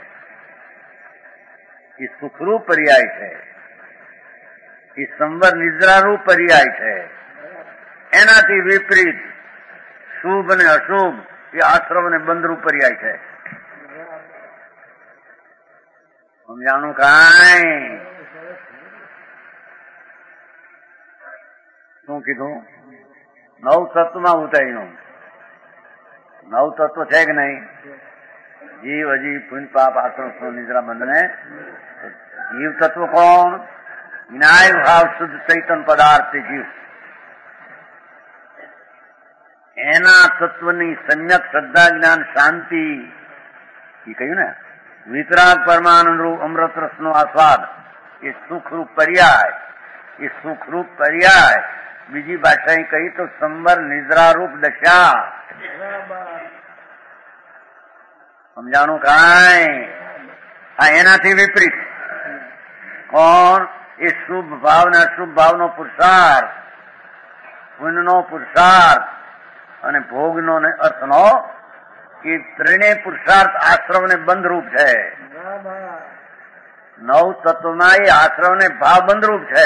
એ સુખરૂપ પર્યાય છે, એ સંવર નિદ્રારૂપ પર્યાય છે. એનાથી વિપરીત શુભ અને અશુભ એ આશ્રમ અને બંધરૂપ પર્યાય છે. સમજાણું કાંઈ? શું કીધું? 9 તત્વમાં ઉતાર્યું. 9 તત્વ છે કે નહીં? જીવ, અજીવ, પુણ્ય, પાપ, આશ્રમ, નિદ્રા, બંધને. જીવ તત્વ કોણ? જ્ઞાય ભાવ શુદ્ધ ચૈતન પદાર્થ જીવ. એના તત્વની સમ્યક શ્રદ્ધા જ્ઞાન શાંતિ એ કહ્યું ને. વિતરાગ પરમાનંદ રૂપ અમૃત રસનો આસ્વાદ એ સુખરૂપ પર્યાય, એ સુખરૂપ પર્યાય. બીજી ભાષા કહી તો સંવર નિદ્રારૂપ દશા. સમજાણું કાંઈ? આ એનાથી વિપરીત કોણ? એ શુભ ભાવ ને અશુભ ભાવનો પુરુષાર્થ, પુણ્યનો પુરુષાર્થ અને ભોગનો ને અર્થનો, એ ત્રણેય પુરુષાર્થ આશ્રમ ને બંધરૂપ છે. 9 તત્વમાં એ આશ્રમ ને ભાવ બંધરૂપ છે.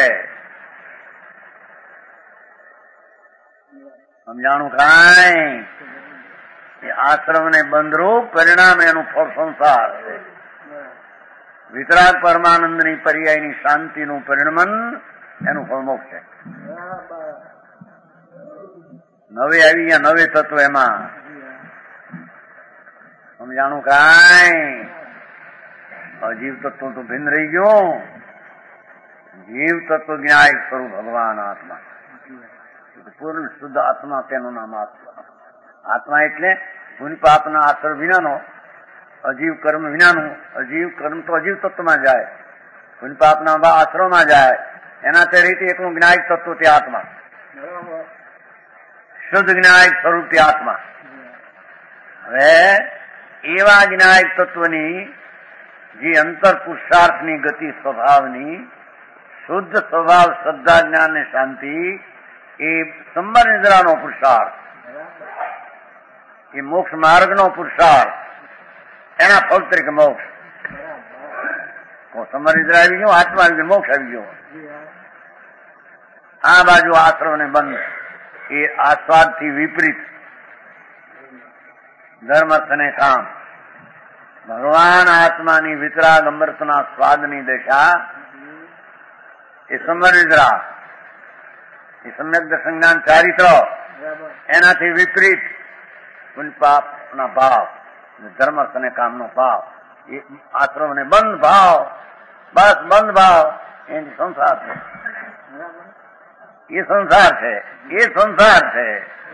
સમજાણું કાંઈ? એ આશ્રમ ને બંધરૂપ પરિણામ એનું ફળ સંસાર છે. વિતરાગ પરમાનંદની પર્યાયની શાંતિનું પરિણમન એનું ફળ મોક્ષ છે. નવે આવી ગયા 9 તત્વ એમાં. સમજાણું કાંઈ? અજીવ તત્વ તો ભિન્ન રહી ગયું. જીવ તત્વ જ્ઞાયક સ્વરૂપ ભગવાન આત્મા, પૂર્ણ શુદ્ધ આત્મા, તેનું નામ આત્મા. આત્મા એટલે પુણ્ય પાપના આશ્રય વિનાનો, અજીવ કર્મ વિનાનું. અજીવ કર્મ તો અજીવ તત્વમાં જાય, પુણ્ય પાપના આશ્રમમાં જાય. એના તે રીતે એકલું જ્ઞાયક તત્વ તે આત્મા, શુદ્ધ જ્ઞાયક સ્વરૂપ તે આત્મા. હવે એવા જ્ઞાયક તત્વની જે અંતર પુરુષાર્થની ગતિ સ્વભાવની શુદ્ધ સ્વભાવ શ્રદ્ધા જ્ઞાન ને શાંતિ, એ સંબર નિદ્રાનો પુરુષાર્થ, એ મોક્ષ માર્ગનો પુરુષાર્થ, એના ફળ તરીકે મોક્ષ. સંબર નિદ્રા આવી ગયો, આત્મા આવી ગયો, મોક્ષ આવી ગયો. આ બાજુ આશ્રમ ને બંધ, એ આસ્વાદથી વિપરીત ધર્મ અર્થ ને કામ. ભગવાન આત્માની વિતરાગ અમૃતના સ્વાદની દશા એ સંબર નિદ્રા, એ સમ્યક દર્શન જ્ઞાન ચારિત્ર, એનાથી વિપરીત પાપના ભાવ, ધર્મ અર્થ અને કામનો ભાવ, એ આશ્રમ ને બંધ ભાવ, બસ બંધ ભાવ, એ સંસાર છે. એ સંસાર છે, એ સંસાર છે.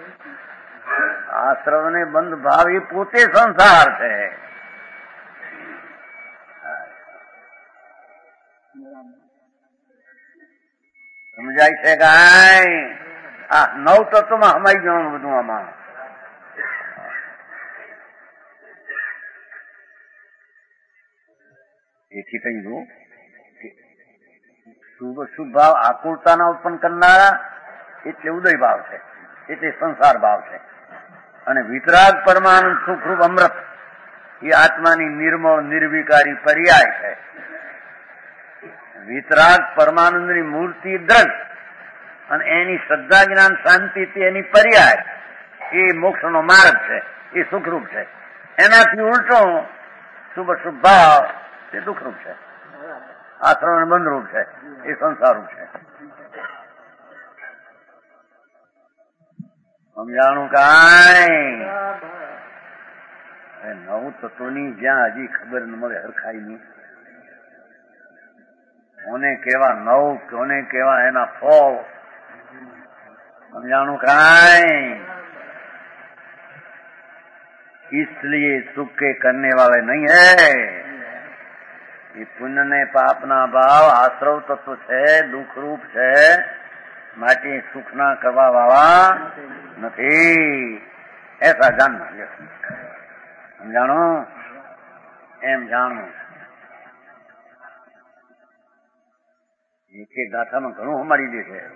આશ્રમ ને બંધ ભાવ એ પોતે સંસાર છે. સમજાય છે કાંઈ? આ 9 તત્વમાં હમાઈ જવાનું બધું આમાં. એથી કહ્યું શુભ ભાવ આકુળતાના ઉત્પન્ન કરનારા એટલે ઉદય ભાવ છે, એટલે સંસાર ભાવ છે. અને વિતરાગ પરમાનંદ સુખરૂપ અમૃત એ આત્માની નિર્મળ નિર્વિકારી પર્યાય છે. વિતરાગ પરમાનંદની મૂર્તિ દ્રઢ અને એની શ્રદ્ધા જ્ઞાન શાંતિ એની પર્યાય, એ મોક્ષનો માર્ગ છે, એ સુખરૂપ છે. એનાથી ઉલટો શુભ ભાવ એ દુઃખરૂપ છે, આશ્રમ બંધરૂપ છે, એ સંસારરૂપ છે. સમજાણું કાંઈ? 9 તત્વોની જ્યાં હજી ખબર ન મળે હરખાઈની, કોને કેવા 9, કોને કેવા એના ફળ. સમજાણું કાંઈ? इसलिए सुख के करने वाले नहीं है. ये पुण्य ने पाप ना भाव आश्रव तत्व છે, દુઃખ રૂપ છે, માટે સુખ ના કરવા વાળા નથી. એસા જાણના. સમજાણો? એમ જાણવું. એક ગાથામાં ઘણું અમારી દે છે.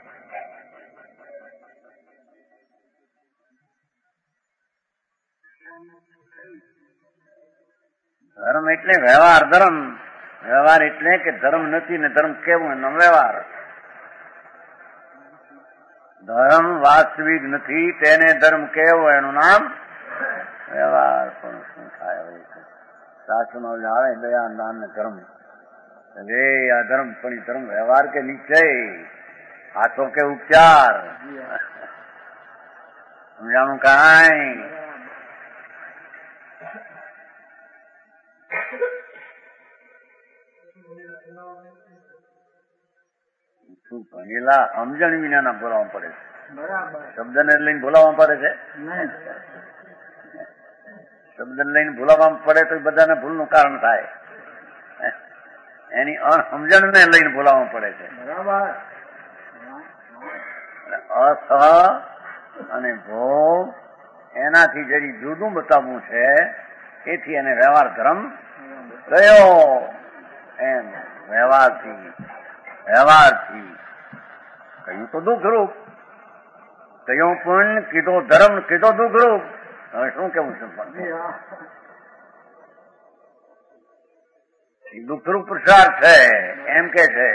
ધર્મ એટલે વ્યવહાર. ધર્મ વ્યવહાર એટલે કે ધર્મ નથી ને ધર્મ કેવું એનો વ્યવહાર. ધર્મ વાસ્તવિક નથી તેને ધર્મ કેવું એનું નામ વ્યવહાર. પણ શું થાય સાચુનો જાણે દયા દાન ને ધર્મ. હવે આ ધર્મ પણ ધર્મ વ્યવહાર કે નિશ્ચય, આતો કે ઉપચાર. સમજાણું કાંઈ? શું ભણેલા સમજણ વિનાના બોલાવવા પડે છે. શબ્દને લઈને બોલાવવા પડે છે. શબ્દને લઈને બોલાવવા પડે તો બધાને ભૂલનું કારણ થાય. એની અણસમજણને લઈને બોલાવવા પડે છે. અસહ અને ભોગ એનાથી જરી જુદું બતાવવું છે, એથી એને વ્યવહાર ધર્મ કયો. એમ વ્યવહારથી કહ્યું તો દુઃખરૂપ, કહ્યું પુણ્ય, કીધો ધર્મ, કીધો દુઃખરૂપ. હવે શું કેવું છે? દુઃખરૂપ પુરુષાર્થ છે એમ કે છે.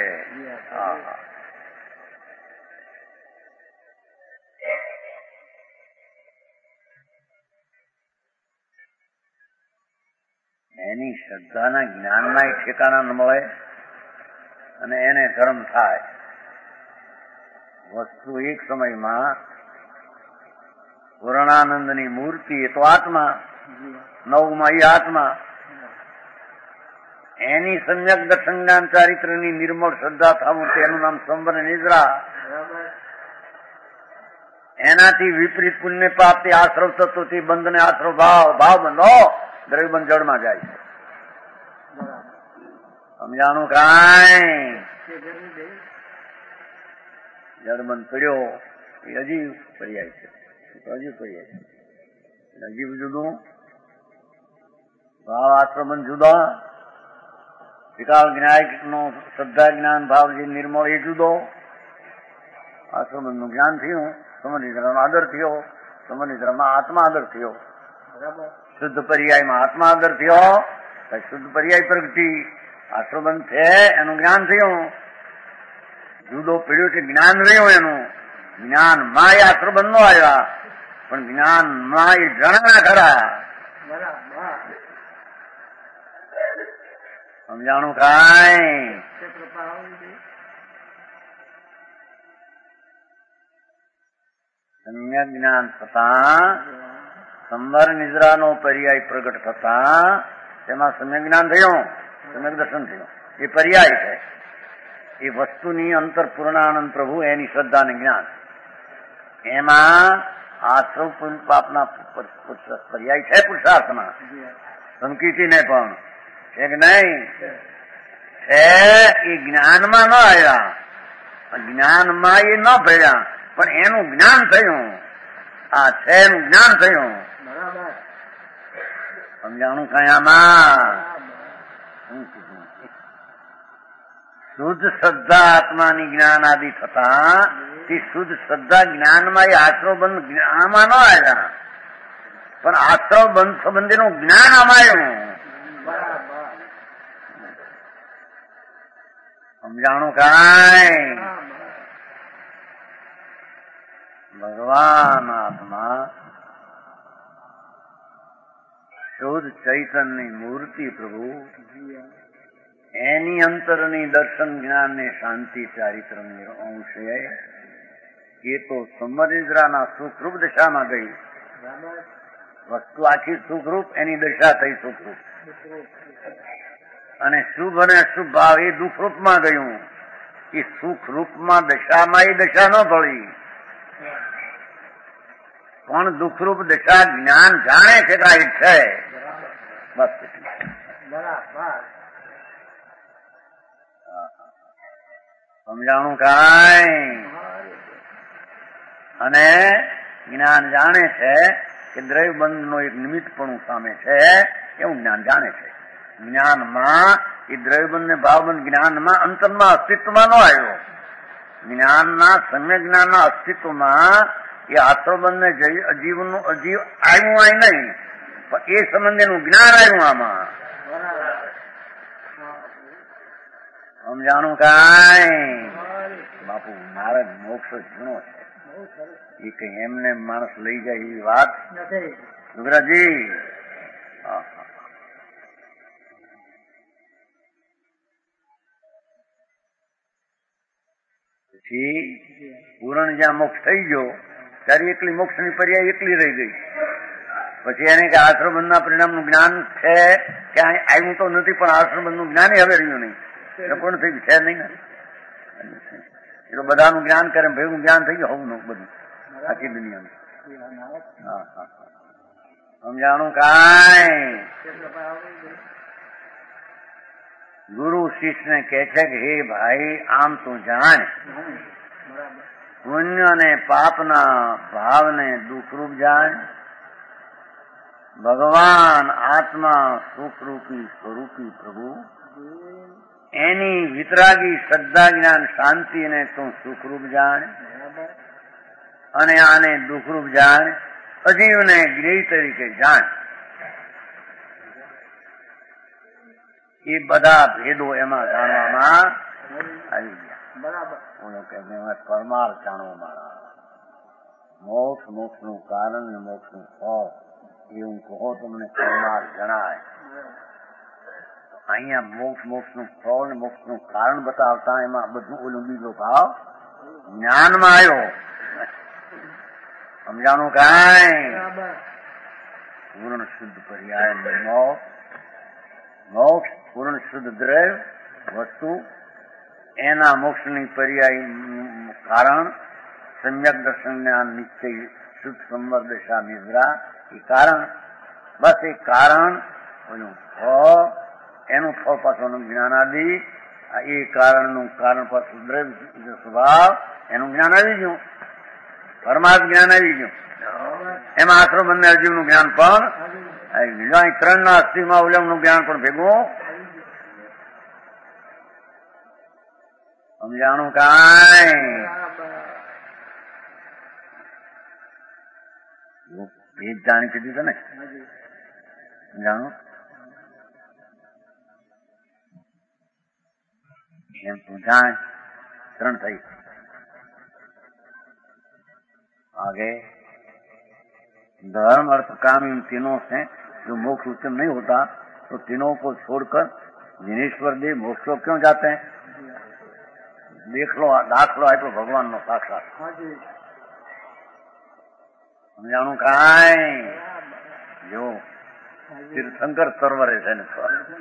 એની શ્રદ્ધાના જ્ઞાનના એક ઠેકાણા ન મળે અને એને ધર્મ થાય. વસ્તુ એક સમયમાં પૂર્ણાનંદની મૂર્તિ એ તો આત્મા, 9માં એ આત્મા, એની સમ્યક દર્શન જ્ઞાન ચારિત્રની નિર્મળ શ્રદ્ધા થવું તેનું નામ સંબર નિદ્રા. એનાથી વિપરીત પુણ્ય પાપ તે આશ્રવ તત્વથી બંધ ને આશ્રવ ભાવ બંધો દ્રવ્યબંધ જળમાં જાય છે. સમજાણું કાંઈ? જળબંધ પડ્યો એ હજી પર્યાય છે, હજી પર્યાય છે, હજી જુદું ભાવ આશ્રમ જુદા, વિકાલ જ્ઞાન નો શ્રદ્ધા જ્ઞાન ભાવ જે નિર્મળ એ જુદો, આશ્રમનું જ્ઞાન થયું, સમનિદ્રાનો આદર થયો, સમનિદ્રામાં આત્મા આદર થયો, શુદ્ધ પર્યાયમાં આત્મા આદર થયો, શુદ્ધ પર્યાય પ્રગટી, આશ્રમબંધ છે એનું જ્ઞાન થયું, જુદો પીડ્યો છે જ્ઞાન રહ્યું એનું, જ્ઞાનમાં એ આશ્રમબંધ નો આવ્યા, પણ જ્ઞાનમાં એ જણાના ખરા. સમજાણું કાંઈ? સમ્યક જ્ઞાન થતા સંવર નિદ્રાનો પર્યાય પ્રગટ થતા તેમાં સમ્યક જ્ઞાન થયું, સમ્યક દર્શન થયું. એ પર્યાય છે, એ વસ્તુની અંતર પૂર્ણાનંદ પ્રભુ એની શ્રદ્ધા ને જ્ઞાન. એમાં આશ્રવ પાપના પર્યાય છે પુરુષાર્થમાં, સંકીર્તિને પણ છે કે નહીં? છે એ જ્ઞાનમાં ન આવ્યા, જ્ઞાનમાં એ ન ભર્યા, પણ એનું જ્ઞાન થયું. આ છે એનું જ્ઞાન થયું. સમજાણું કયામાં? શુદ્ધ શ્રદ્ધા આત્માની જ્ઞાન આદિ થતા તે શુદ્ધ શ્રદ્ધા જ્ઞાનમાં એ આશ્રવ બંધ આમાં ન આવ્યા, પણ આશ્રવ બંધ સંબંધીનું જ્ઞાન અમાયું. સમજાણું કાંઈ? ભગવાન આત્મા શુદ્ધ ચૈતન્યની મૂર્તિ પ્રભુ, એની અંતરની દર્શન જ્ઞાન ને શાંતિ ચારિત્રની અંશે એ તો સમનિદ્રાના સુખરૂપ દશામાં ગઈ. વસ્તુ આખી સુખરૂપ, એની દશા થઈ સુખરૂપ, અને શુભ અને અશુભ ભાવ એ દુઃખરૂપમાં ગયું. એ સુખરૂપમાં દશામાં એ દશા ન ભળી, પણ દુઃખરૂપ દશા જ્ઞાન જાણે છે કે આ છે. બસ સમજાણું કાંઈ? અને જ્ઞાન જાણે છે કે દ્રવ્યબંધનો એક નિમિત્તપણું સામે છે, એવું જ્ઞાન જાણે છે. જ્ઞાનમાં એ દ્રવ્યબંધ ને ભાવબંધ જ્ઞાનમાં અંતરમાં અસ્તિત્વમાં ન આવ્યો. જ્ઞાનના સમ્યક જ્ઞાનના અસ્તિત્વમાં એ આશ્રવબંધ ને અજીવનું અજીવ આવ્યું હોય નહીં, પણ એ સંબંધીનું જ્ઞાન આવ્યું આમાં. સમજાણું કાંઈ? બાપુ નારદ મોક્ષ ઝીણો છે, એ કઈ એમને માણસ લઈ જાય એવી વાત દુગરાજી. પછી પૂરણ જ્યાં મોક્ષ થઈ ગયો ત્યારે એકલી મોક્ષની પર્યાય એકલી રહી ગઈ. પછી એને કે આશ્રમબંધના પરિણામનું જ્ઞાન છે કે આવ્યું તો નથી, પણ આશ્રમબંધનું જ્ઞાન હવે રહ્યું નહીં, કોણ થઈ ગયું છે નહીં ને. એ તો બધાનું જ્ઞાન કરે, ભેગું જ્ઞાન થઈ ગયું હોવું બધું આખી દુનિયાનું. હા હા, સમજાણું કાંઈ? ગુરુ શિષ્યને કહે છે કે હે ભાઈ, આમ તું જાણ, પુણ્ય અને પાપના ભાવને દુઃખરૂપ જાણ. ભગવાન આત્મા સુખરૂપી સ્વરૂપી પ્રભુ, એની વિતરાગી શ્રદ્ધા જ્ઞાન શાંતિને તું સુખરૂપ જાણ, અને આને દુઃખરૂપ જાણ. અજીવને જ્ઞેય તરીકે જાણ. એ બધા ભેદો એમાં જાણવામાં આવી ગયા. હું કે પરમાર જાણવો મારા. મોક્ષ, મોક્ષનું કારણ ને મોક્ષનું ફળ એવું કહો તમને પરમાર જણાય. અહીંયા મોક્ષ, મોક્ષનું ફળ ને મોક્ષનું કારણ બતાવતા એમાં બધું ઓલું બીજો ભાવ જ્ઞાનમાં આવ્યો. સમજાણું કાંઈ? પૂર્ણ શુદ્ધ પર્યાય મોક્ષ, મોક્ષ પૂર્ણ શુદ્ધ દ્રવ્ય વસ્તુ, એના મોક્ષની પર્યાય કારણ સમ્યક દર્શન જ્ઞાન નિશ્ચય શુદ્ધ સંવર દશા નિદ્રા એ કારણ. બસ એ કારણ એનું ફળ, એનું ફળ પાછળનું જ્ઞાન આદિ, એ કારણનું કારણ પાછું દ્રવ્ય સ્વભાવ, એનું જ્ઞાન આવી ગયું, પરમાર્થ જ્ઞાન આવી ગયું. એમાં આશ્રમબંધ અજીવનું જ્ઞાન પણ આવી ગયું. અહીં 3 ના અસ્થિમાં ઉલમનું જ્ઞાન પણ ભેગું. સમજાણું કાંઈ? એ જ જાણી કીધું છે ને, જાણો એમ તું જાણ. 3 થઈ. आगे धर्म अर्थ काम इन तीनों से जो मोक्ष उत्तम नहीं होता तो तीनों को छोड़कर जिनेश्वर देव मोक्ष को क्यों जाते हैं? देख लो, दाखलो है तो भगवान नो साक्षात समझाणु काय जो तीर्थंकर सरोवर है ने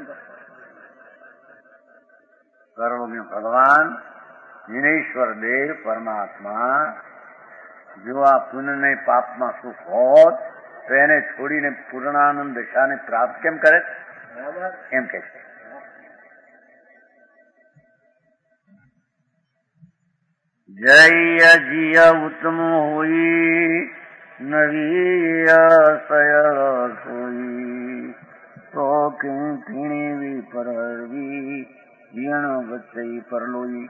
सरोवर में भगवान जिनेश्वर देव परमात्मा जो आ पुण्य ने पाप में सुख होत तो એને છોડીને પૂર્ણાનંદ દશાને પ્રાપ્ત કેમ કરે? એમ કે છે. જય જીય ઉત્તમ હોઈ નવી સયળ સોઈ તો કીણી પરવી જીણ વચ્ચે પરલોઈ.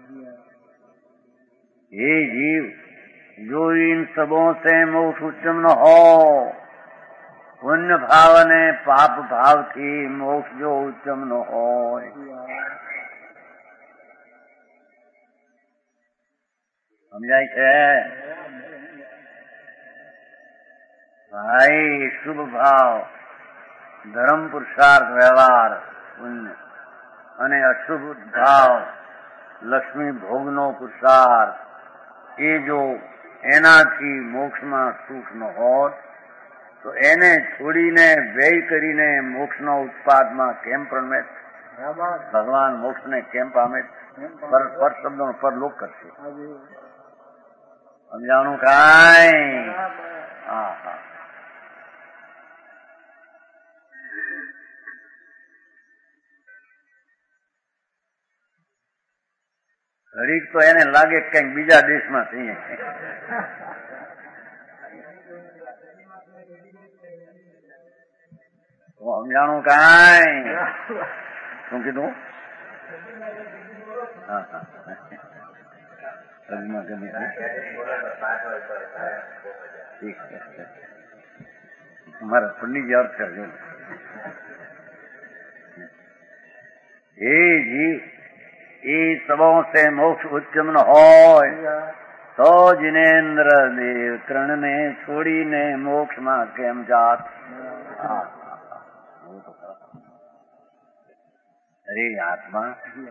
हे जीव, जो इन सबों से मोक्ष उत्तम न हो, पुण्य भाव ने पाप भाव थी मोक्ष जो उत्तम न हो. समझाय छे भाई? शुभ भाव धर्म पुरुषार्थ व्यवहार पुण्य અને અશુભ ભાવ લક્ષ્મી ભોગનો પુરુષાર્થ એ જો એનાથી મોક્ષમાં સુખ ન હોત તો એને છોડીને વ્યય કરીને મોક્ષના ઉત્પાદમાં કેમ પ્રમે? ભગવાન મોક્ષને કેમ પામે? પર શબ્દનો પરલોક કરશે. સમજાણું કાંઈ? હા હા. ઘડીક તો એને લાગે કઈક બીજા દેશમાં થઈએ. સમજાણું કાંઈ? શું કીધું? હા હા. ઠીક છે. મારા પંડિતજી અર્થ કરજો. હે જીવ, એ सबों से मोक्ष उत्तम न होय तो जिनेन्द्र देव तृण ने छोड़ी ने मोक्ष में केम जात? अरे आत्मा,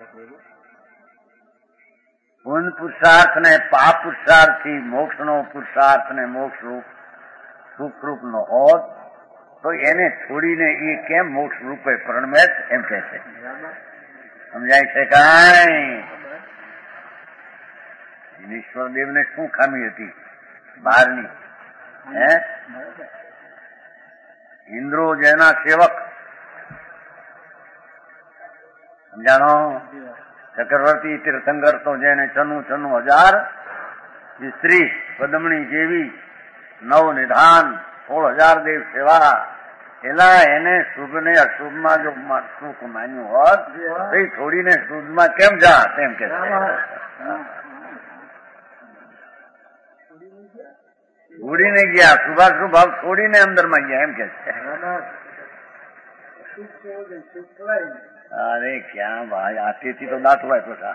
पुण्य पुरुषार्थ ने पाप पुरुषार्थ थी मोक्ष नो पुरुषार्थ ने मोक्ष रूप सुख रूप न होत तो એને છોડીને એ કેમ મોક્ષ રૂપે પરણમે? એમ કહે છે. સમજાય છે કાંઈ? ઈશ્વર દેવને શું ખામી હતી બહારની? હે, ઇન્દ્રો જેના સેવક સમજાણો? ચક્રવર્તી તીર્થંકર તો જેને 96,000 સ્ત્રી પદમણી જેવી 9 નિધાન 16,000 દેવ સેવા એલા એને શુભ ને અશુભ માં જો સુખ માન્યું હોત તો છોડીને શુભ માં કેમ જા? તેમ કે છોડીને ગયા, શુભાશુભ ભાવ છોડીને અંદર માં ગયા. એમ કે અરે ક્યાં ભાઈ, આથી તો દાખલો આપ્યો.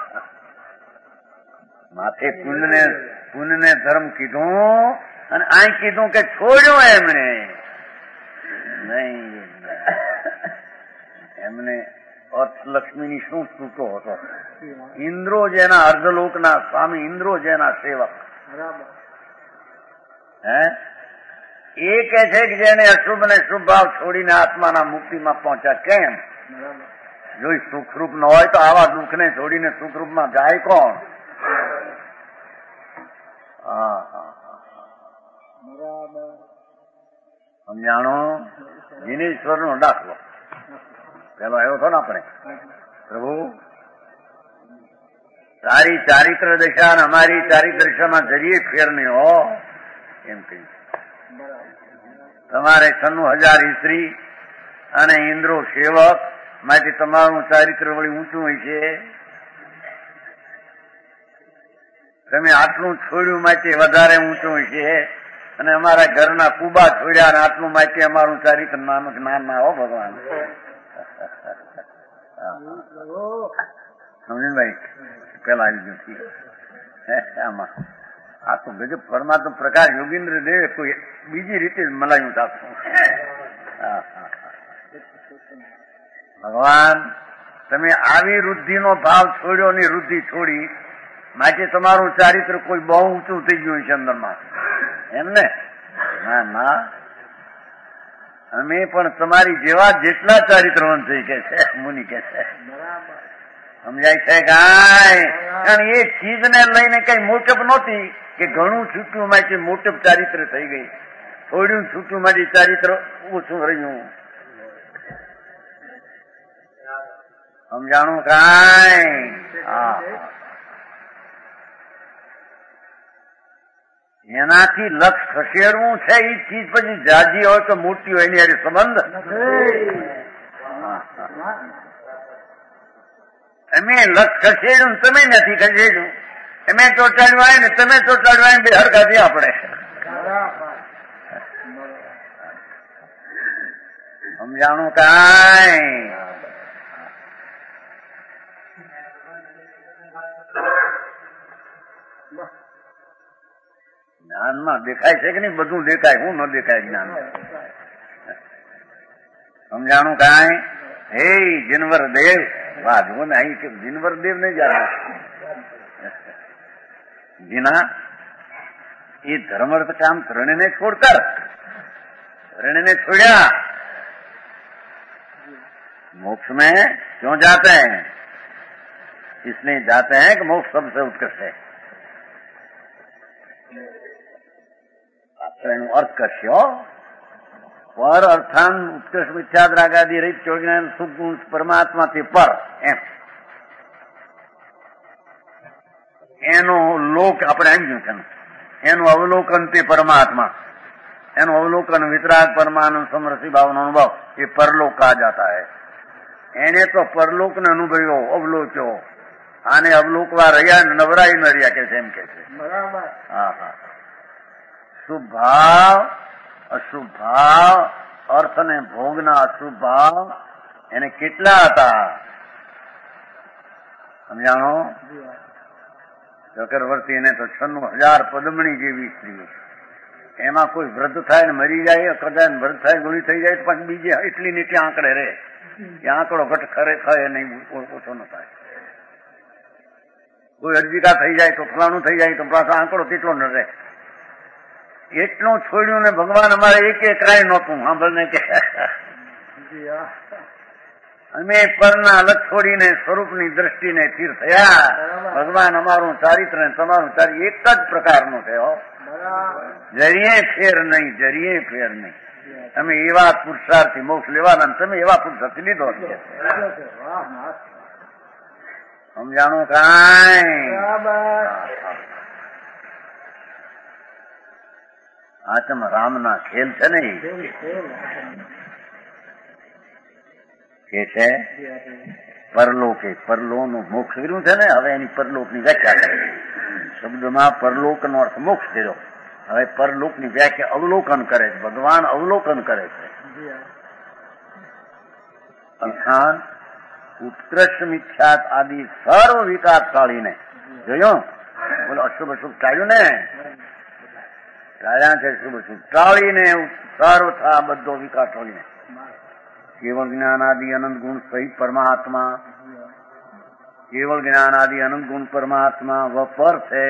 માથે પુણ્ય ને ધર્મ કીધું અને આ કીધું કે છોડ્યો એમણે નહીં. એમને અર્થલક્ષ્મીની શું સ્તુતો હતો? ઇન્દ્રો જેના અર્ધલોકના સ્વામી, ઇન્દ્રો જેના સેવક. હે, એ કે છે કે જેને અશુભ ને શુભ ભાવ છોડીને આત્માના મુક્તિમાં પહોંચ્યા. કેમ? જો સુખરૂપ ન હોય તો આવા દુઃખને છોડીને સુખરૂપમાં જાય કોણ? હા હા, સમજાણો? જીનેશ્વર નો દાખલો પેલો આવ્યો હતો ને આપણે. પ્રભુ તારી ચારિત્ર દશા અને અમારી ચારિત્ર દશામાં જરીએ ફેર નહીં હો એમ કહ્યું. તમારે 96,000 સ્ત્રી અને ઇન્દ્રો સેવક માટે તમારું ચારિત્ર વળી ઊંચું હોય છે. તમે આટલું છોડ્યું માટે વધારે ઊંચું હોય છે. અને અમારા ઘરના કુબા છોડ્યા અને આટલું માહિતી અમારું ચારિત્ર નાનું ના હો ભગવાન. સમજી ભાઈ પેલા આવી ગયું આમાં આ તો ગજબ પરમાત્મા પ્રકાશ યોગીન્દ્ર દેવે કોઈ બીજી રીતે જ મલાયું આપશું. ભગવાન તમે આવી વૃદ્ધિનો ભાવ છોડ્યો ને વૃદ્ધિ છોડી માટે તમારું ચારિત્ર કોઈ બહુ ઊંચું થઈ ગયું છે અંદરમાં એમને? ના ના, અમે પણ તમારી જેવા જેટલા ચારિત્રવંત થઈ કે છે મુનિ કે છે. સમજાય છે કાંઈ? કારણ એ ચીજને લઈને કઈ મોટપ નહોતી કે ઘણું છૂટ્યું માંથી મોટપ ચારિત્ર થઈ ગઈ, થોડું છૂટ્યું માંથી ચારિત્ર ઓછું રહ્યું. સમજાણું કાંઈ? હા, એનાથી લક્ષ ખસેડવું છે એ ચીજ પછી જાજી હોય તો મોટી હોય એની હારે સંબંધ. અમે લક્ષ ખસેડ્યું તમે નથી ખસેડ્યું, અમે ચોટાડ્યું આવે ને તમે ચોટાડ્યું આવે બે હરકાથી આપણે. સમજાણું કાંઈ? જ્ઞાનમાં દેખાય છે કે નહીં? બધું દેખાય, હું ન દેખાય જ્ઞાન. સમજાણું કાંઈ? હે જીનવર દેવ, વાહ જુઓ ને અહીં જીનવર દેવ નહીં જાણે જીના ये धर्म अर्थ काम ऋण ने छोड़कर ऋण ने छोड़ा मोक्ष में क्यों जाते हैं? इसलिए जाते हैं कि मोक्ष सबसे उत्कृष्ट है. એનો અર્થ કરશો પર અર્થાન ઉત્કર્ષ મિથ્યાદ રાગાદી રહિત ચોજ્ઞાન શુદ્ધ ગુણ પરમાત્માથી પર એમ એનો લોક આપણે આવી ગયું છે. એનું અવલોકન તે પરમાત્મા, એનું અવલોકન વિતરાગ પરમાનંદ સમરસી ભાવનો અનુભવ એ પરલોક કહા જાતા હૈ. એને તો પરલોક ને અનુભવ્યો, અવલોક્યો. આને અવલોકવા રહ્યા નવરાઈ ન રહ્યા કે છે એમ કે છે. બરાબર. હા હા. શુભ ભાવ અશુભ ભાવ અર્થ ને ભોગના અશુભ ભાવ એને કેટલા હતા સમજાણો? ચક્રવર્તીને તો 96,000 પદમણી જેવી સ્ત્રી, એમાં કોઈ વૃદ્ધ થાય ને મરી જાય, કદાચ વૃદ્ધ થાય ગોળી થઈ જાય પણ બીજે એટલી ને એટલી આંકડે રહે. એ આંકડો ઘટ ખરેખર નહીં ઓછો ન થાય. કોઈ અર્જિકા થઈ જાય તો ફલાણું થઈ જાય તો પાછો આંકડો તેટલો ન રહે. એટલું છોડ્યું ને ભગવાન અમારે એક રાય નહોતું સાંભળને કે અમે પરના અલગ છોડીને સ્વરૂપની દ્રષ્ટિને સ્થિર થયા. ભગવાન અમારું ચારિત્ર ને તમારું ચારિત્ર એક જ પ્રકારનું થયો, જરીએ ફેર નહીં, જરીએ ફેર નહીં. અમે એવા પુરુષાર્થી મોક્ષ લેવાના, તમે એવા પુરુષાર્થી લીધો છે. સમજાણું કાંઈ? આચમ રામના ખેલ છે ને કે છે પરલોકે પરલોનું મોક્ષ કર્યું છે ને. હવે એની પરલોકની વ્યાખ્યા કરે. શબ્દમાં પરલોકનો અર્થ મોક્ષ કર્યો. હવે પરલોકની વ્યાખ્યા અવલોકન કરે છે. ભગવાન અવલોકન કરે છે. અર્થાન ઉત્કૃષ્ટ મિથ્યાત આદિ સર્વ વિકાસ ટાળીને જોયો. બોલો અશુભ અશુભ ટાળ્યું ને, ટાળ્યા છે શુભ શુભ ટાળીને સર્વથા બધો વિકાસ ટાળીને કેવળ જ્ઞાનાદિ અનંત ગુણ સહિત પરમાત્મા, केवल ज्ञान आदि अनंत गुण परमात्मा वह पर है।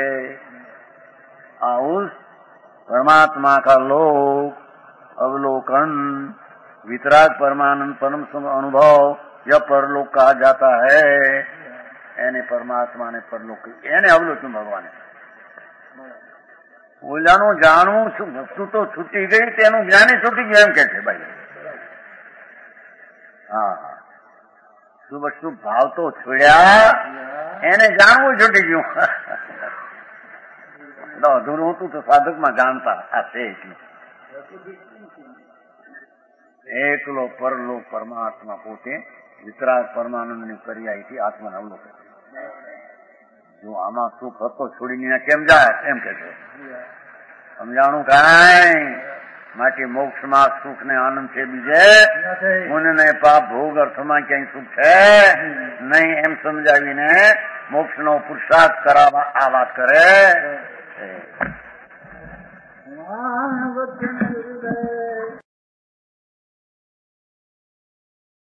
उस परमात्मा का लोक अवलोकन वितराग परमानंद परम अनुभव यह परलोक कहा जाता है। एने परमात्मा ने परलोक एने अवलोकन भगवान ઓલાનું જાણવું વસ્તુ તો છૂટી ગઈ, તેનું જ્ઞાને છૂટી ગયું એમ કે છે ભાઈ. હા, શુભ શુભ ભાવ તો છોડ્યા, એને જાણવું છૂટી ગયું. અધૂરું હતું તો સાધકમાં જાણતા આ છે એટલું. એકલો પરલોક પરમાત્મા પોતે વિતરાગ પરમાનંદની પર્યાયથી આત્માને અવલોકન. જો આમાં સુખ હતો છોડીને કેમ જાય એમ કે છે. સમજાણું કાંઈ માટે મોક્ષમાં સુખ ને આનંદ છે બીજે પુણ્ય ને પાપ ભોગ અર્થમાં ક્યાંય સુખ છે નહીં એમ સમજાવીને મોક્ષનો પુરુષાર્થ કરાવવા આ વાત કરે.